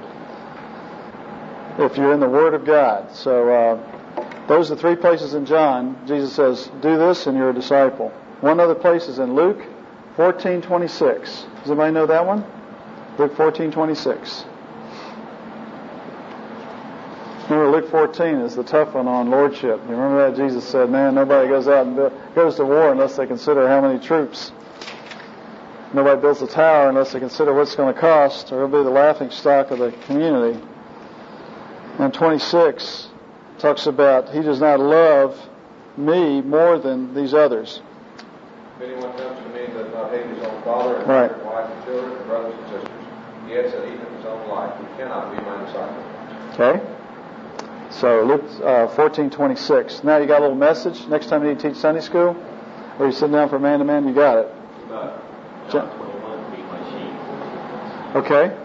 Speaker 1: If you're in the Word of God. So those are 3 places in John. Jesus says, do this and you're a disciple. One other place is in Luke 14:26. Does anybody know that one? Luke 14:26. 14 is the tough one on lordship. You remember that? Jesus said, man, nobody goes out and goes to war unless they consider how many troops. Nobody builds a tower unless they consider what it's going to cost, or it'll be the laughing stock of the community. And 26 talks about, he does not love me more than these others.
Speaker 3: If anyone comes to me and does not hate his own father and
Speaker 1: right.
Speaker 3: mother, wife and children and brothers and sisters, yes, and even his own life, he cannot be my disciple.
Speaker 1: Okay. So Luke 14:26. Now you got a little message. Next time you need to teach Sunday school, or you sit down for man-to-man, you got it.
Speaker 7: John 21, feed my sheep.
Speaker 1: Okay.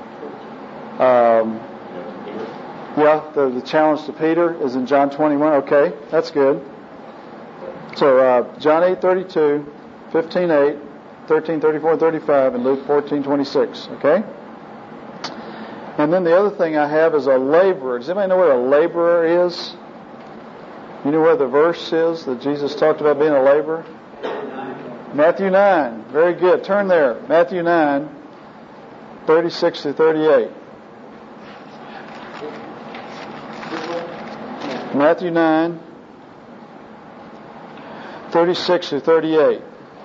Speaker 1: Yeah, the challenge to Peter is in John 21. Okay, that's good. So John 8:32, 15:8, 13:34, 35, and Luke 14:26. Okay. And then the other thing I have is a laborer. Does anybody know what a laborer is? You know where the verse is that Jesus talked about being a laborer? Matthew 9. Very good. Turn there. Matthew 9, 36 to 38. Matthew 9, 36 to 38.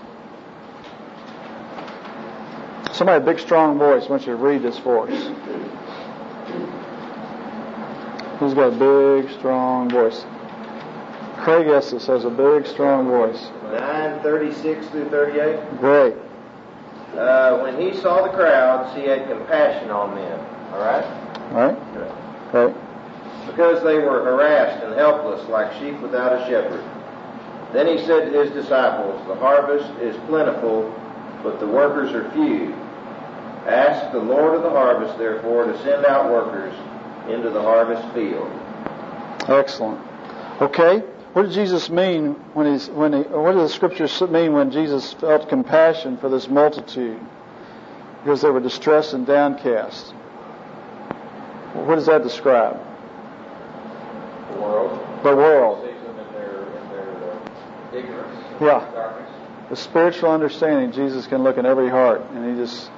Speaker 1: Somebody with a big, strong voice wants you to read this for us. Who's got a big, strong voice? Craig Estes has a big, strong voice.
Speaker 5: 9:36 through 38.
Speaker 1: Great.
Speaker 5: When he saw the crowds, he had compassion on them. All right?
Speaker 1: All right? Okay.
Speaker 5: Because they were harassed and helpless like sheep without a shepherd. Then he said to his disciples, the harvest is plentiful, but the workers are few. Ask the Lord of the harvest, therefore, to send out workers into the harvest field.
Speaker 1: Excellent. Okay. What did Jesus mean what do the scriptures mean when Jesus felt compassion for this multitude? Because they were distressed and downcast. What does that describe?
Speaker 3: The world.
Speaker 1: The world.
Speaker 3: Sees them in their ignorance.
Speaker 1: Yeah.
Speaker 3: Darkness.
Speaker 1: The spiritual understanding, Jesus can look in every heart, and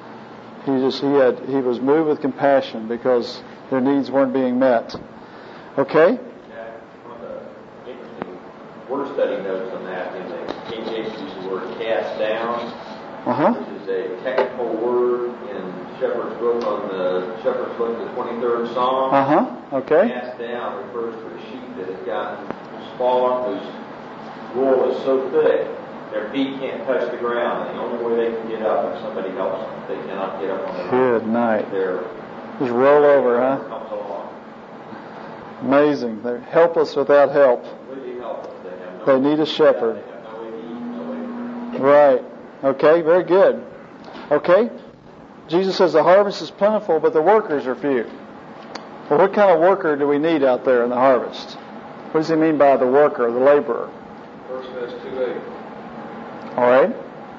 Speaker 1: he was moved with compassion because their needs weren't being met. Okay?
Speaker 7: Yeah, one of the interesting word study notes on that in the King James uses the word cast down, which is a technical word in Shepherd's Book on the Shepherd's Book, the 23rd Psalm.
Speaker 1: Okay.
Speaker 7: Cast down refers to a sheep that has gotten smaller, whose wool is so thick their feet can't touch the ground, and the only way they can get up is somebody helps them. They cannot get up on their own.
Speaker 1: Good night.
Speaker 7: They're
Speaker 1: just roll over, huh?
Speaker 7: Comes along.
Speaker 1: Amazing. They're helpless without help.
Speaker 7: Completely helpless.
Speaker 1: They need a shepherd.
Speaker 7: They have no way to eat, no way to drink.
Speaker 1: Right. Okay, very good. Okay. Jesus says the harvest is plentiful, but the workers are few. Well, what kind of worker do we need out there in the harvest? What does he mean by the worker, the laborer?
Speaker 3: 1 Corinthians 2:8.
Speaker 1: All right.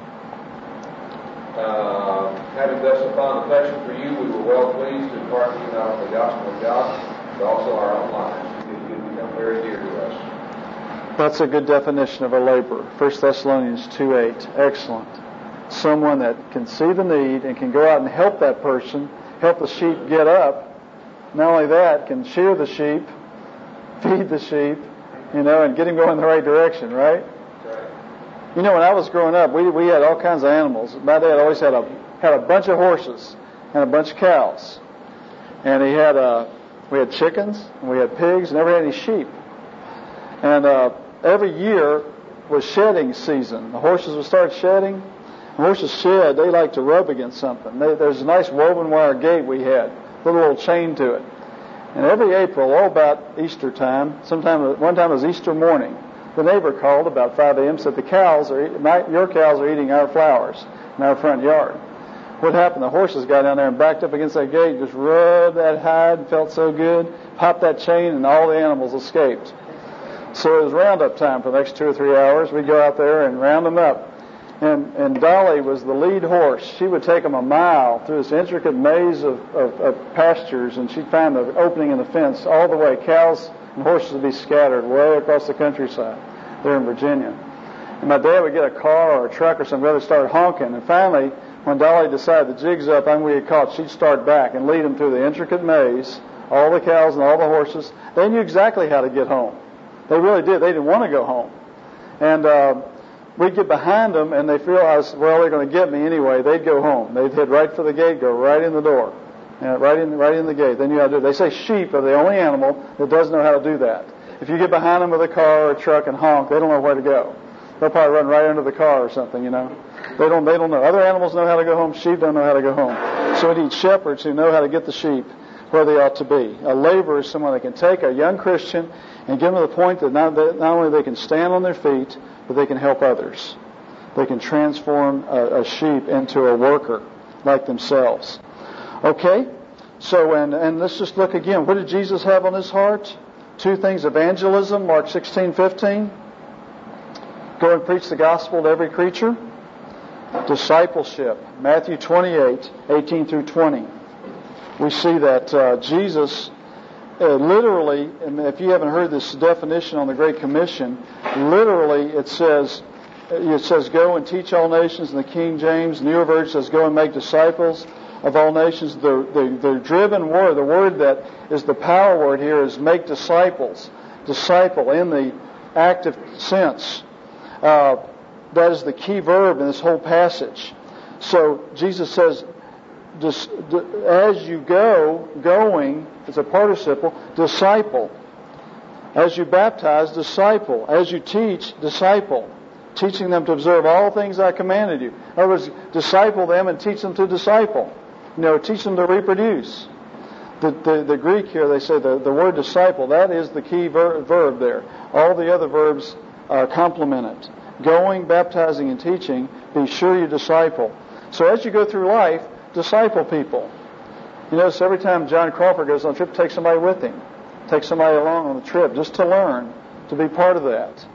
Speaker 3: Having thus found affection for you, we were well pleased to impart to you not only the gospel of God, but also our own lives. You become very dear to us.
Speaker 1: That's a good definition of a laborer. 1 Thessalonians 2:8. Excellent. Someone that can see the need and can go out and help that person, help the sheep get up. Not only that, can shear the sheep, feed the sheep, and get him going in the right direction, right? When I was growing up, we had all kinds of animals. My dad always had a bunch of horses and a bunch of cows, and we had chickens and we had pigs, and never had any sheep. And every year was shedding season. The horses would start shedding. The horses shed; they like to rub against something. There's a nice woven wire gate we had, with a little chain to it. And every April, all about Easter time, one time it was Easter morning. The neighbor called about 5 a.m. said, your cows are eating our flowers in our front yard. What happened? The horses got down there and backed up against that gate, just rubbed that hide, and felt so good, popped that chain, and all the animals escaped. So it was roundup time for the next 2 or 3 hours. We'd go out there and round them up. And Dolly was the lead horse. She would take them a mile through this intricate maze of pastures, and she'd find the opening in the fence all the way. Cows and horses would be scattered way across the countryside there in Virginia. And my dad would get a car or a truck or something, start honking. And finally, when Dolly decided the jig's up, I'm going to get caught, she'd start back and lead them through the intricate maze all the cows and all the horses. They knew exactly how to get home. They really did. They didn't want to go home. And we'd get behind them, and they realized, well, they're going to get me anyway. They'd go home. They'd head right for the gate, go right in the door, right in the gate. They knew how to do it. They say sheep are the only animal that does know how to do that. If you get behind them with a car or a truck and honk, they don't know where to go. They'll probably run right under the car or something, you know. They don't know. Other animals know how to go home. Sheep don't know how to go home. So we need shepherds who know how to get the sheep where they ought to be. A laborer is someone that can take a young Christian and get them to the point that not only they can stand on their feet, but they can help others. They can transform a sheep into a worker like themselves. Okay? So, and let's just look again. What did Jesus have on his heart? Two things. Evangelism, Mark 16:15. Go and preach the gospel to every creature. Discipleship, Matthew 28:18 through 20. We see that Jesus literally, and if you haven't heard this definition on the Great Commission, literally it says go and teach all nations. In the King James, Newer Version says go and make disciples of all nations. The driven word, the word that is the power word here is make disciples. Disciple in the active sense. That is the key verb in this whole passage. So Jesus says, as you going, it's a participle, disciple. As you baptize, disciple. As you teach, disciple. Teaching them to observe all things I commanded you. In other words, disciple them and teach them to disciple. Teach them to reproduce. The Greek here, they say the word disciple, that is the key verb there. All the other verbs complement it. Going, baptizing, and teaching, be sure you disciple. So as you go through life, disciple people. You notice every time John Crawford goes on a trip, take somebody with him. Take somebody along on the trip just to learn, to be part of that.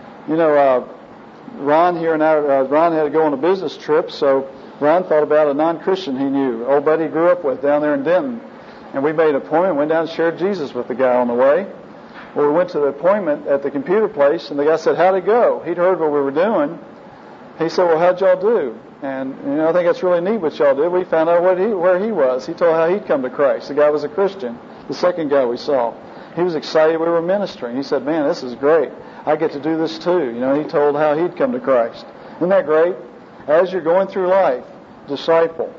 Speaker 1: Ron here and Ron had to go on a business trip, so Ron thought about a non-Christian he knew, old buddy he grew up with down there in Denton. And we made an appointment, went down and shared Jesus with the guy on the way. Well, we went to the appointment at the computer place, and the guy said, how'd it go? He'd heard what we were doing. He said, well, how'd y'all do? And, I think that's really neat what y'all did. We found out where he was. He told how he'd come to Christ. The guy was a Christian, the second guy we saw. He was excited we were ministering. He said, man, this is great. I get to do this too. He told how he'd come to Christ. Isn't that great? As you're going through life, disciple.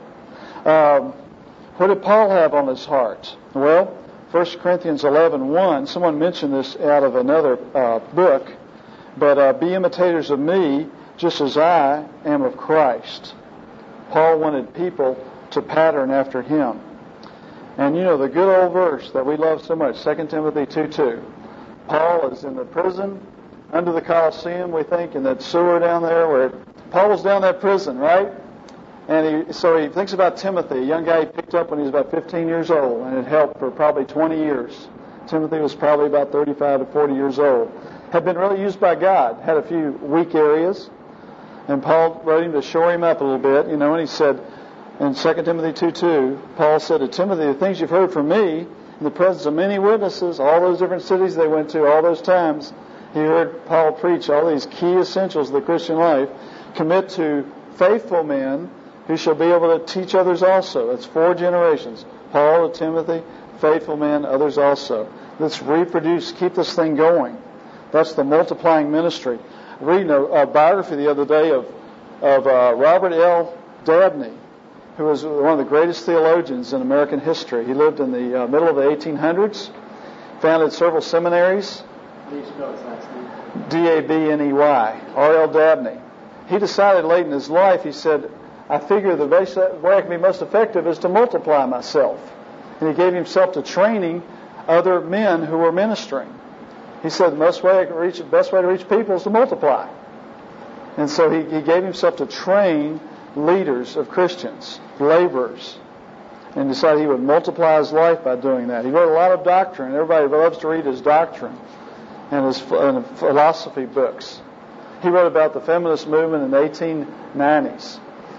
Speaker 1: What did Paul have on his heart? Well, 1 Corinthians 11:1, someone mentioned this out of another book, but be imitators of me just as I am of Christ. Paul wanted people to pattern after him. And the good old verse that we love so much, 2 Timothy 2:2. Paul is in the prison under the Colosseum, we think, in that sewer down there where Paul was down that prison, right? And so he thinks about Timothy, a young guy he picked up when he was about 15 years old, and had helped for probably 20 years. Timothy was probably about 35 to 40 years old. Had been really used by God, had a few weak areas, and Paul wrote him to shore him up a little bit, and he said, in 2 Timothy 2:2, Paul said to Timothy, the things you've heard from me, in the presence of many witnesses, all those different cities they went to, all those times, he heard Paul preach all these key essentials of the Christian life. Commit to faithful men who shall be able to teach others also. That's 4 generations. Paul to Timothy, faithful men, others also. Let's reproduce, keep this thing going. That's the multiplying ministry. Reading a biography the other day of Robert L. Dabney, who was one of the greatest theologians in American history. He lived in the middle of the 1800s, founded several seminaries.
Speaker 6: How do you spell his last name?
Speaker 1: D-A-B-N-E-Y, R.L. Dabney. He decided late in his life, he said, I figure the way I can be most effective is to multiply myself. And he gave himself to training other men who were ministering. He said the best way to reach people is to multiply. And so he gave himself to train leaders of Christians, laborers, and decided he would multiply his life by doing that. He wrote a lot of doctrine. Everybody loves to read his doctrine and his philosophy books. He wrote about the feminist movement in the 1890s.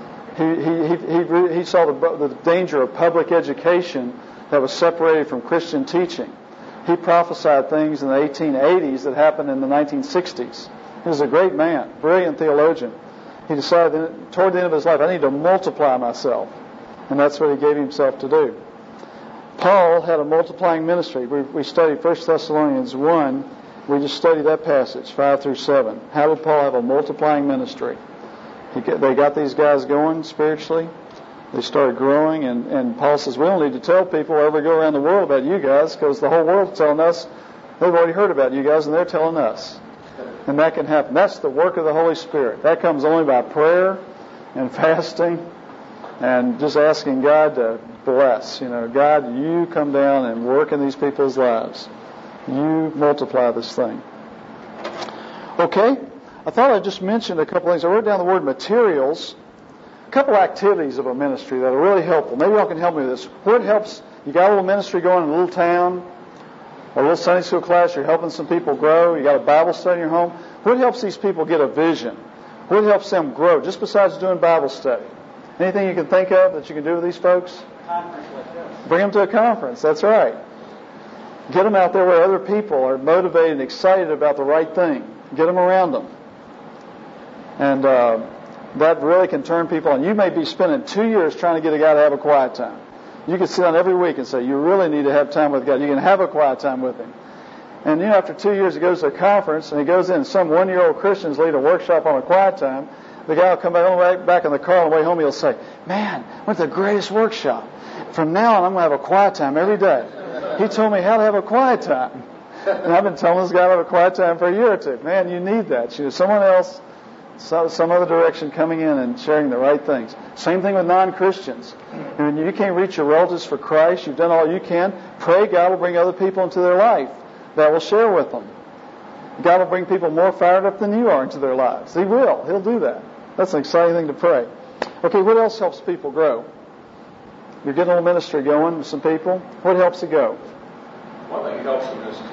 Speaker 1: He saw the danger of public education that was separated from Christian teaching. He prophesied things in the 1880s that happened in the 1960s. He was a great man, brilliant theologian. He decided toward the end of his life, I need to multiply myself. And that's what he gave himself to do. Paul had a multiplying ministry. We studied 1 Thessalonians 1. We just studied that passage, 5 through 7. How did Paul have a multiplying ministry? They got these guys going spiritually. They started growing, and Paul says, we don't need to tell people wherever we go around the world about you guys, because the whole world's telling us, they've already heard about you guys, and they're telling us. And that can happen. That's the work of the Holy Spirit. That comes only by prayer and fasting and just asking God to bless. God, you come down and work in these people's lives. You multiply this thing. Okay? I thought I'd just mention a couple things. I wrote down the word materials. A couple activities of a ministry that are really helpful. Maybe y'all can help me with this. What helps? You got a little ministry going in a little town, or a little Sunday school class. You're helping some people grow. You got a Bible study in your home. What helps these people get a vision? What helps them grow? Just besides doing Bible study. Anything you can think of that you can do with these folks?
Speaker 6: Conference like this.
Speaker 1: Bring them to a conference. That's right. Get them out there where other people are motivated and excited about the right thing. Get them around them. And that really can turn people on. You may be spending 2 years trying to get a guy to have a quiet time. You can sit down every week and say, you really need to have time with God. You can have a quiet time with Him. And after 2 years, he goes to a conference, and he goes in, some 1-year-old Christians lead a workshop on a quiet time. The guy will come back in the car on the way home. He'll say, man, went to the greatest workshop. From now on, I'm going to have a quiet time every day. He told me how to have a quiet time. And I've been telling this guy to have a quiet time for a year or two. Man, you need that. Someone else, some other direction coming in and sharing the right things. Same thing with non-Christians. And you can't reach your relatives for Christ. You've done all you can. Pray God will bring other people into their life that will share with them. God will bring people more fired up than you are into their lives. He will. He'll do that. That's an exciting thing to pray. Okay, what else helps people grow? You're getting a little ministry going with some people. What helps it go?
Speaker 8: One thing that helps them is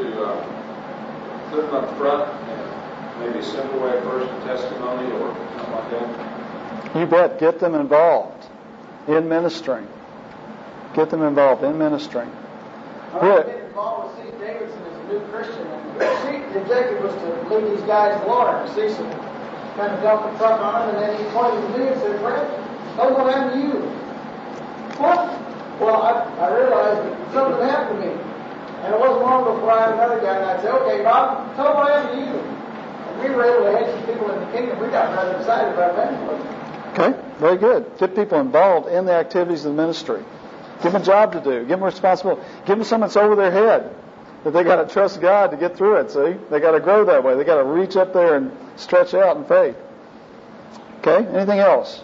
Speaker 8: to put them up front and maybe a simple way of first testimony or something like that.
Speaker 1: You bet. Get them involved in ministering. Get them involved in ministering.
Speaker 9: I've been involved with C. Davidson as a new Christian. And the objective was to lead these guys to the Lord. See some kind of dumped the truck on him, and then he pointed to me and said, Fred, look what happened to you. What? Well, I realized that something happened to me. And it wasn't long before I had another guy, and I'd say, okay, Bob, tell me what happened to you. And we were able to head some people in the kingdom. We got rather excited about evangelism.
Speaker 1: Okay, very good. Get people involved in the activities of the ministry. Give them a job to do. Give them responsibility. Give them something that's over their head. That they got to trust God to get through it, see? They got to grow that way. They got to reach up there and stretch out in faith. Okay, anything else?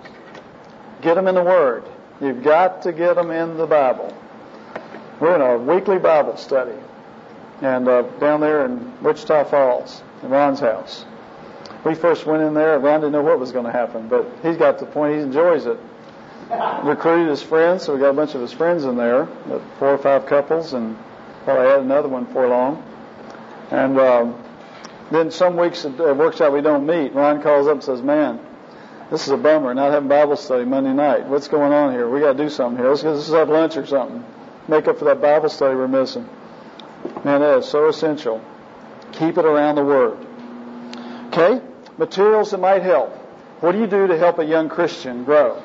Speaker 1: Get them in the Word. You've got to get them in the Bible. We're in a weekly Bible study. And down there in Wichita Falls, in Ron's house. We first went in there, Ron didn't know what was going to happen, but he's got to the point he enjoys it. Recruited his friends, so we got a bunch of his friends in there, 4 or 5 couples, and probably had another one before long. And then some weeks at workshop we don't meet. Ron calls up and says, man, this is a bummer, not having Bible study Monday night. What's going on here? We got to do something here. Let's have lunch or something. Make up for that Bible study we're missing. Man, that is so essential. Keep it around the Word. Okay? Materials that might help. What do you do to help a young Christian grow?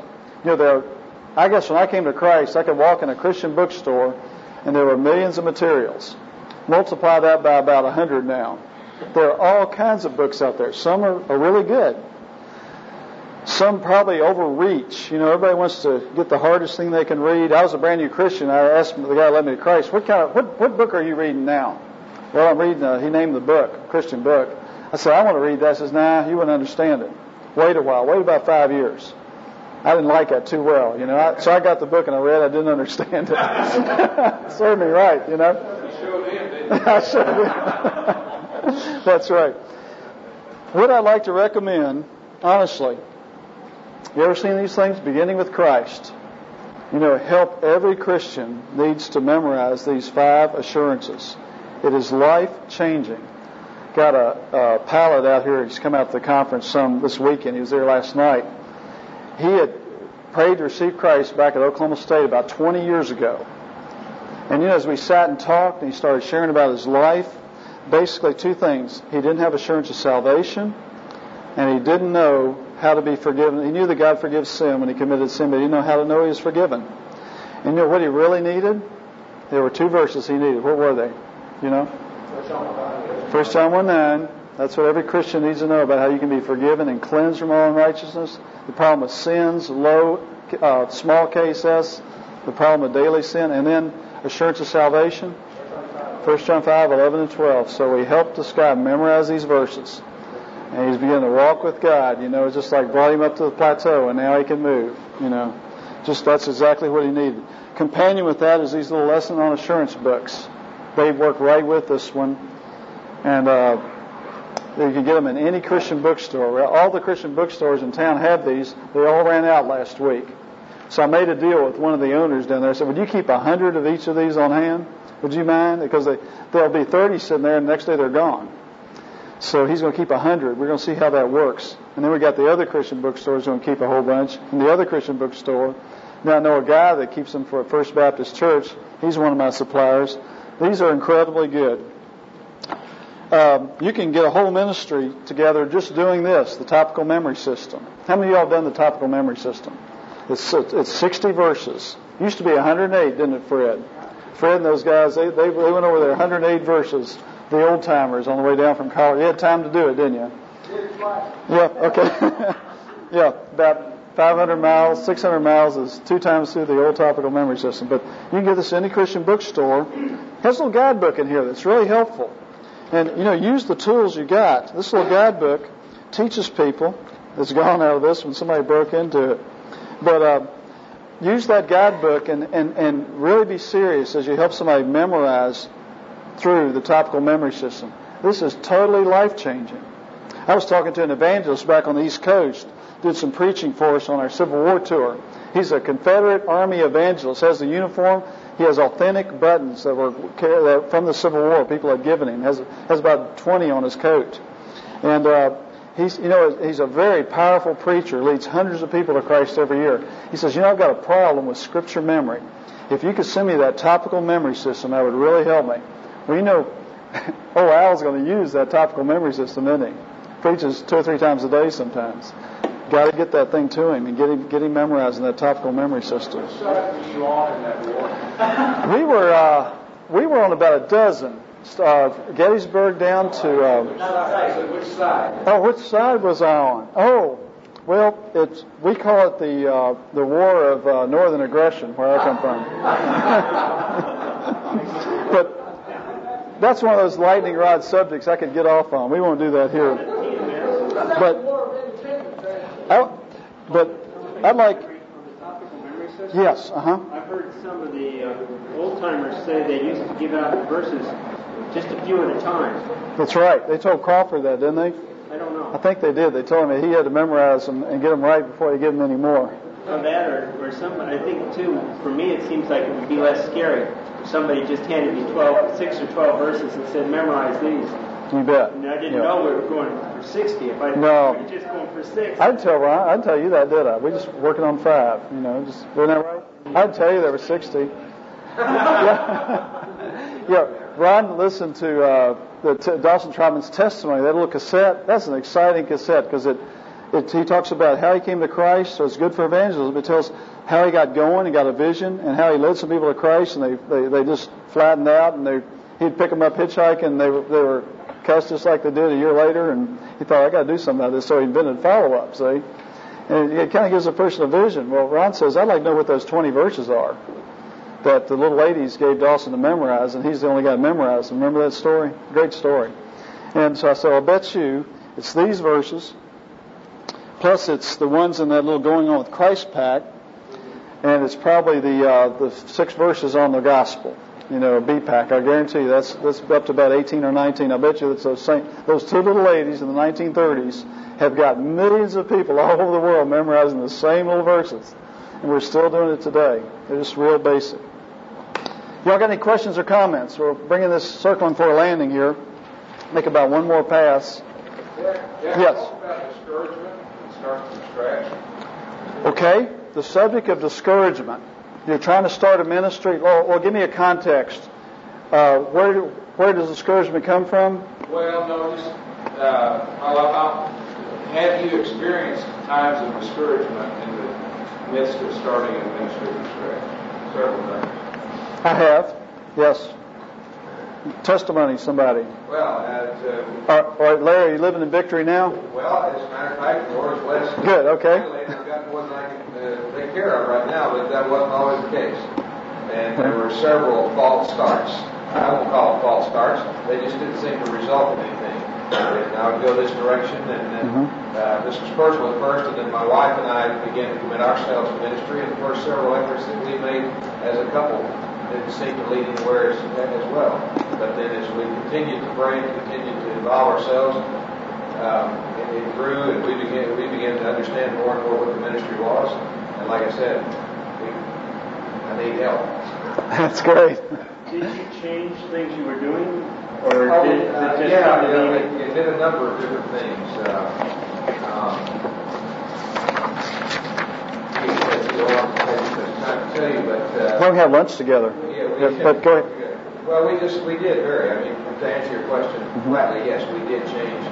Speaker 1: I guess when I came to Christ, I could walk in a Christian bookstore and there were millions of materials. Multiply that by about 100 now. There are all kinds of books out there. Some are really good. Some probably overreach. Everybody wants to get the hardest thing they can read. I was a brand new Christian. I asked the guy who led me to Christ, what book are you reading now? Well, I'm reading, he named the book, a Christian book. I said, I want to read that. He says, nah, you wouldn't understand it. Wait a while. Wait about 5 years. I didn't like that too well, so I got the book and I read. I didn't understand it. Served me right,
Speaker 8: You showed him, didn't you?
Speaker 1: I showed him. That's right. What I'd like to recommend, honestly, you ever seen these things? Beginning with Christ. Help every Christian needs to memorize these 5 assurances. It is life-changing. Got a pilot out here. He's come out to the conference this weekend. He was there last night. He had prayed to receive Christ back at Oklahoma State about 20 years ago. And as we sat and talked and he started sharing about his life, basically 2 things. He didn't have assurance of salvation, and he didn't know how to be forgiven. He knew that God forgives sin when he committed sin, but he didn't know how to know he was forgiven. And what he really needed? There were 2 verses he needed. What were they? You know? 1 John 1:9. That's what every Christian needs to know about how you can be forgiven and cleansed from all unrighteousness. The problem with sins, small case S. The problem with daily sin. And then assurance of salvation. 1 John 5:11 and 12. So we helped this guy memorize these verses. And he's beginning to walk with God. You know, it's just like brought him up to the plateau and now he can move. You know, just that's exactly what he needed. Companion with that is these little lesson on assurance books. They work right with this one. And you can get them in any Christian bookstore. All the Christian bookstores in town have these. They all ran out last week. So I made a deal with one of the owners down there. I said, would you keep 100 of each of these on hand? Would you mind? Because there'll be 30 sitting there and the next day they're gone. So he's going to keep 100. We're going to see how that works. And then we got the other Christian bookstores going to keep a whole bunch. And the other Christian bookstore, now I know a guy that keeps them for First Baptist Church. He's one of my suppliers. These are incredibly good. You can get a whole ministry together just doing this, the topical memory system. How many of y'all have done the topical memory system? It's 60 verses. It used to be 108, didn't it, Fred? Fred and those guys, they went over there 108 verses. The old timers on the way down from college. You had time to do it, didn't you? Yeah, okay. Yeah, about 500 miles, 600 miles is 2 times through the old topical memory system. But you can get this in any Christian bookstore. It has a little guidebook in here that's really helpful. And, you know, use the tools you got. This little guidebook teaches people. It's gone out of this when somebody broke into it. But use that guidebook and really be serious as you help somebody memorize through the topical memory system. This is totally life-changing. I was talking to an evangelist back on the East Coast, did some preaching for us on our Civil War tour. He's a Confederate Army evangelist, has a uniform. He has authentic buttons that were from the Civil War people had given him. Has about 20 on his coat. And he's a very powerful preacher, leads hundreds of people to Christ every year. He says, I've got a problem with Scripture memory. If you could send me that topical memory system, that would really help me. Well, Al's going to use that topical memory system, isn't he? Preaches 2 or 3 times a day sometimes. Got to get that thing to him and get him memorizing that topical memory system.
Speaker 8: Which side were you on in that war?
Speaker 1: We were on about a dozen. Gettysburg down to.
Speaker 8: Which side?
Speaker 1: Oh, which side was I on? Oh, well, we call it the War of Northern Aggression, where I come from. But that's one of those lightning rod subjects I could get off on. We won't do that here. But I'd like. Yes,
Speaker 2: I've heard some of the old-timers say they used to give out the verses just a few at a time.
Speaker 1: That's right. They told Crawford that, didn't they?
Speaker 2: I don't know.
Speaker 1: I think they did. They told him that he had to memorize them and get them right before they give them any more.
Speaker 2: Or that, or some. I think too. For me, it seems like it would be less scary if somebody just handed me 6 or 12 verses and said, "Memorize these."
Speaker 1: You bet.
Speaker 2: And I didn't know we were going for 60. If I
Speaker 1: no.
Speaker 2: we were just going for 6.
Speaker 1: I'd tell you that, did I? We just working on 5. Just wasn't that right? I'd tell you there were 60. Yeah. Ron listened to Dawson Trotman's testimony. That little cassette. That's an exciting cassette because he talks about how he came to Christ. So it's good for evangelism. It tells how he got going and got a vision, and how he led some people to Christ, and they just flattened out, and he'd pick them up hitchhiking, and they were cussed just like they did a year later, and he thought, I got to do something about this, so he invented follow-up, see? And it kind of gives a person a vision. Well, Ron says, I'd like to know what those 20 verses are that the little ladies gave Dawson to memorize, and he's the only guy to memorize them. Remember that story? Great story. And so I said, I'll bet you it's these verses, plus it's the ones in that little Going On with Christ pack, and it's probably the 6 verses on the gospel. A B pack. I guarantee you that's up to about 18 or 19. I bet you that those 2 little ladies in the 1930s have got millions of people all over the world memorizing the same little verses. And we're still doing it today. They're just real basic. Y'all got any questions or comments? We're bringing this circling for a landing here. Make about one more pass. Yes.
Speaker 8: Talk about discouragement and start from scratch.
Speaker 1: Okay. The subject of discouragement. You're trying to start a ministry. Well, give me a context. Where does discouragement come from?
Speaker 8: Well, no, just have you experienced times of discouragement in the midst of starting a ministry from scratch? Several times.
Speaker 1: I have. Yes. Testimony, somebody.
Speaker 3: Well,
Speaker 1: all right, Larry, are you living in Victory now?
Speaker 3: Well, as a matter of fact, the Lord is blessed.
Speaker 1: Good, okay.
Speaker 3: I've got more than I can take care of right now, but that wasn't always the case. And there were several false starts. I won't call them false starts. They just didn't seem to result in anything. And I would go this direction, and then this was personal at first, and then my wife and I began to commit ourselves to ministry, and the first several efforts that we made as a couple didn't seem to lead anywhere as well. But then as we continued to pray and continued to involve ourselves, it grew, and we began to understand more and more what the ministry was. And like I said, I need help.
Speaker 1: That's great.
Speaker 2: Did you change things you were doing? Or did it just
Speaker 3: it did a number of different things.
Speaker 1: We have lunch together. But go ahead.
Speaker 3: Well, we did vary. I mean, to answer your question flatly, yes, we did change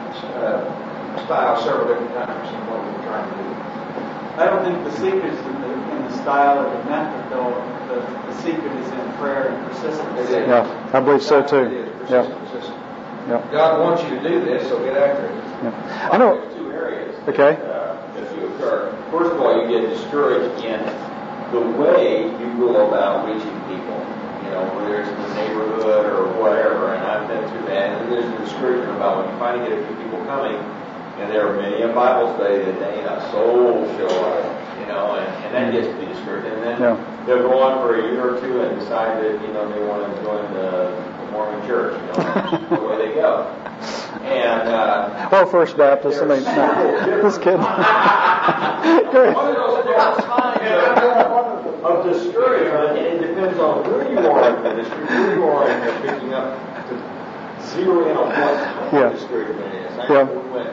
Speaker 3: style several different times in what we were trying to do.
Speaker 10: I don't think the secret is in the style or the method, though. The secret is in prayer and persistence.
Speaker 1: Yeah, I believe so too.
Speaker 3: Persistent. God wants you to do this, so get after it.
Speaker 1: Yeah. I know.
Speaker 7: There's two areas
Speaker 1: that
Speaker 7: do occur. First of all, you get discouraged in the way you go about reaching people. You know, whether it's in the neighborhood or whatever, and I've been through that. And there's a discouragement about when you finally get a few people coming, and there are many a Bible study that they ain't a soul show up, you know, and that gets to be discouraging. And then they'll go on for a year or two and decide that, you know, they want to join the Mormon church, you know, that's the way they go. And
Speaker 1: or First Baptist, I mean, just kidding. Great.
Speaker 7: One of those times of discouragement, and it depends on where you are in ministry, where you are in picking up to zero in on what discouragement is. I went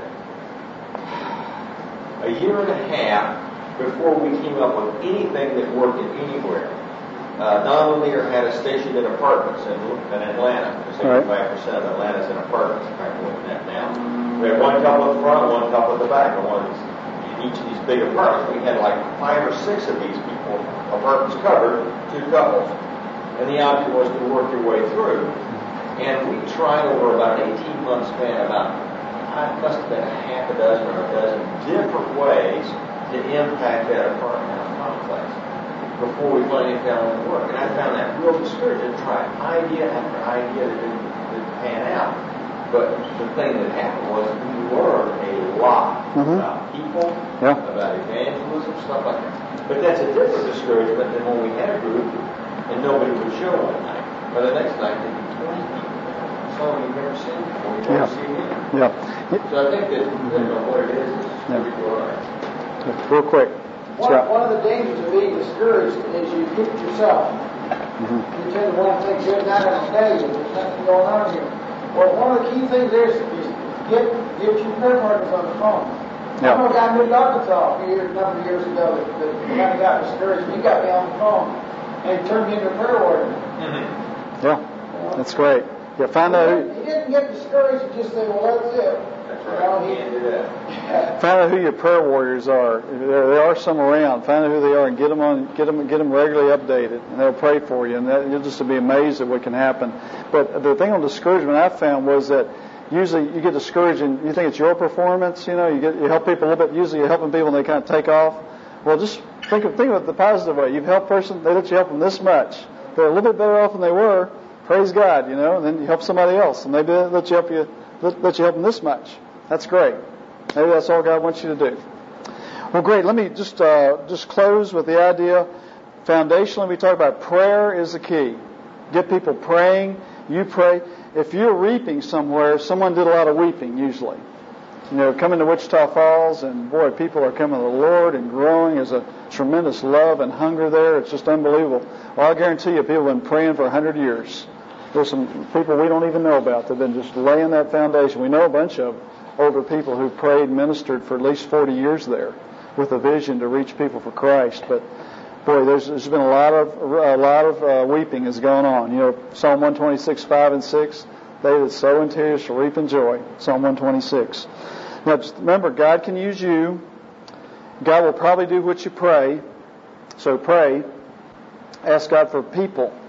Speaker 7: a year and a half before we came up with anything that worked anywhere. Don Lanier had a station in apartments in Atlanta. 75% of Atlanta's in apartments. I'm looking at now. We had one couple at the front, one couple at the back, and one in each of these big apartments. We had like 5 or 6 of these people, apartments covered, 2 couples. And the object was to work your way through. And we tried over about an 18-month span, it must have been a half a dozen or a dozen different ways to impact that apartment complex before we finally found it work. And I found that real discouraging. Tried idea after idea that didn't pan out. But the thing that happened was we learned a lot about people, about evangelism, stuff like that. But that's a different discouragement than when we had a group and nobody would show one night. But the next night there'd be 20 people. Someone you've never seen before. You've never seen them. So I think that what it is pretty good.
Speaker 1: Real quick.
Speaker 9: One of the dangers of being discouraged is you keep it yourself. You tend to want to think, good, now I'm telling you, there's nothing going on here. Well, one of the key things is get your prayer partners on the phone. I know a guy moved to Arkansas a number of years ago that kind of got discouraged. He got me on the phone and turned me into a prayer warrior.
Speaker 1: Yeah, that's great. Yeah, find out.
Speaker 9: He didn't get discouraged and just say, well, that's it.
Speaker 1: Find out who your prayer warriors are. There are some around. Find out who they are and get them regularly updated, and they'll pray for you. And you'll just be amazed at what can happen. But the thing on discouragement I found was that usually you get discouraged and you think it's your performance. You know, you help people a little bit. Usually you're helping people and they kind of take off. Well, just think of it the positive way. You've helped a person. They let you help them this much. They're a little bit better off than they were. Praise God, you know. And then you help somebody else, and they let you help them this much. That's great. Maybe that's all God wants you to do. Well, great. Let me just close with the idea. Foundationally, we talk about prayer is the key. Get people praying. You pray. If you're reaping somewhere, someone did a lot of weeping usually. You know, coming to Wichita Falls, and boy, people are coming to the Lord and growing. There's a tremendous love and hunger there. It's just unbelievable. Well, I guarantee you, people have been praying for 100 years. There's some people we don't even know about. They've been just laying that foundation. We know a bunch of older people who prayed and ministered for at least 40 years there with a vision to reach people for Christ. But boy, there's been a lot of weeping has gone on. You know, Psalm 126, 5 and 6. They that sow in tears shall reap in joy. Psalm 126. Now, just remember, God can use you. God will probably do what you pray. So pray. Ask God for people.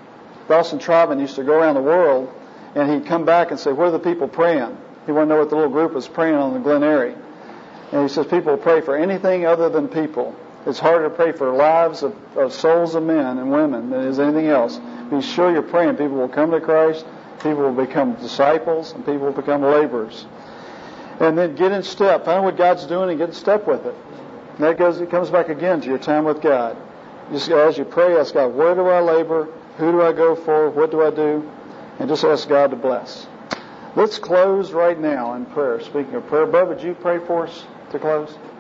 Speaker 1: Dawson Trotman used to go around the world, and he'd come back and say, where are the people praying? He wanted to know what the little group was praying on the Glen Eyrie. And he says people pray for anything other than people. It's harder to pray for lives of souls of men and women than it is anything else. Be sure you're praying. People will come to Christ, people will become disciples, and people will become laborers. And then get in step. Find what God's doing and get in step with it. And it comes back again to your time with God. Just as you pray, ask God, where do I labor? Who do I go for? What do I do? And just ask God to bless. Let's close right now in prayer. Speaking of prayer, Bud, would you pray for us to close?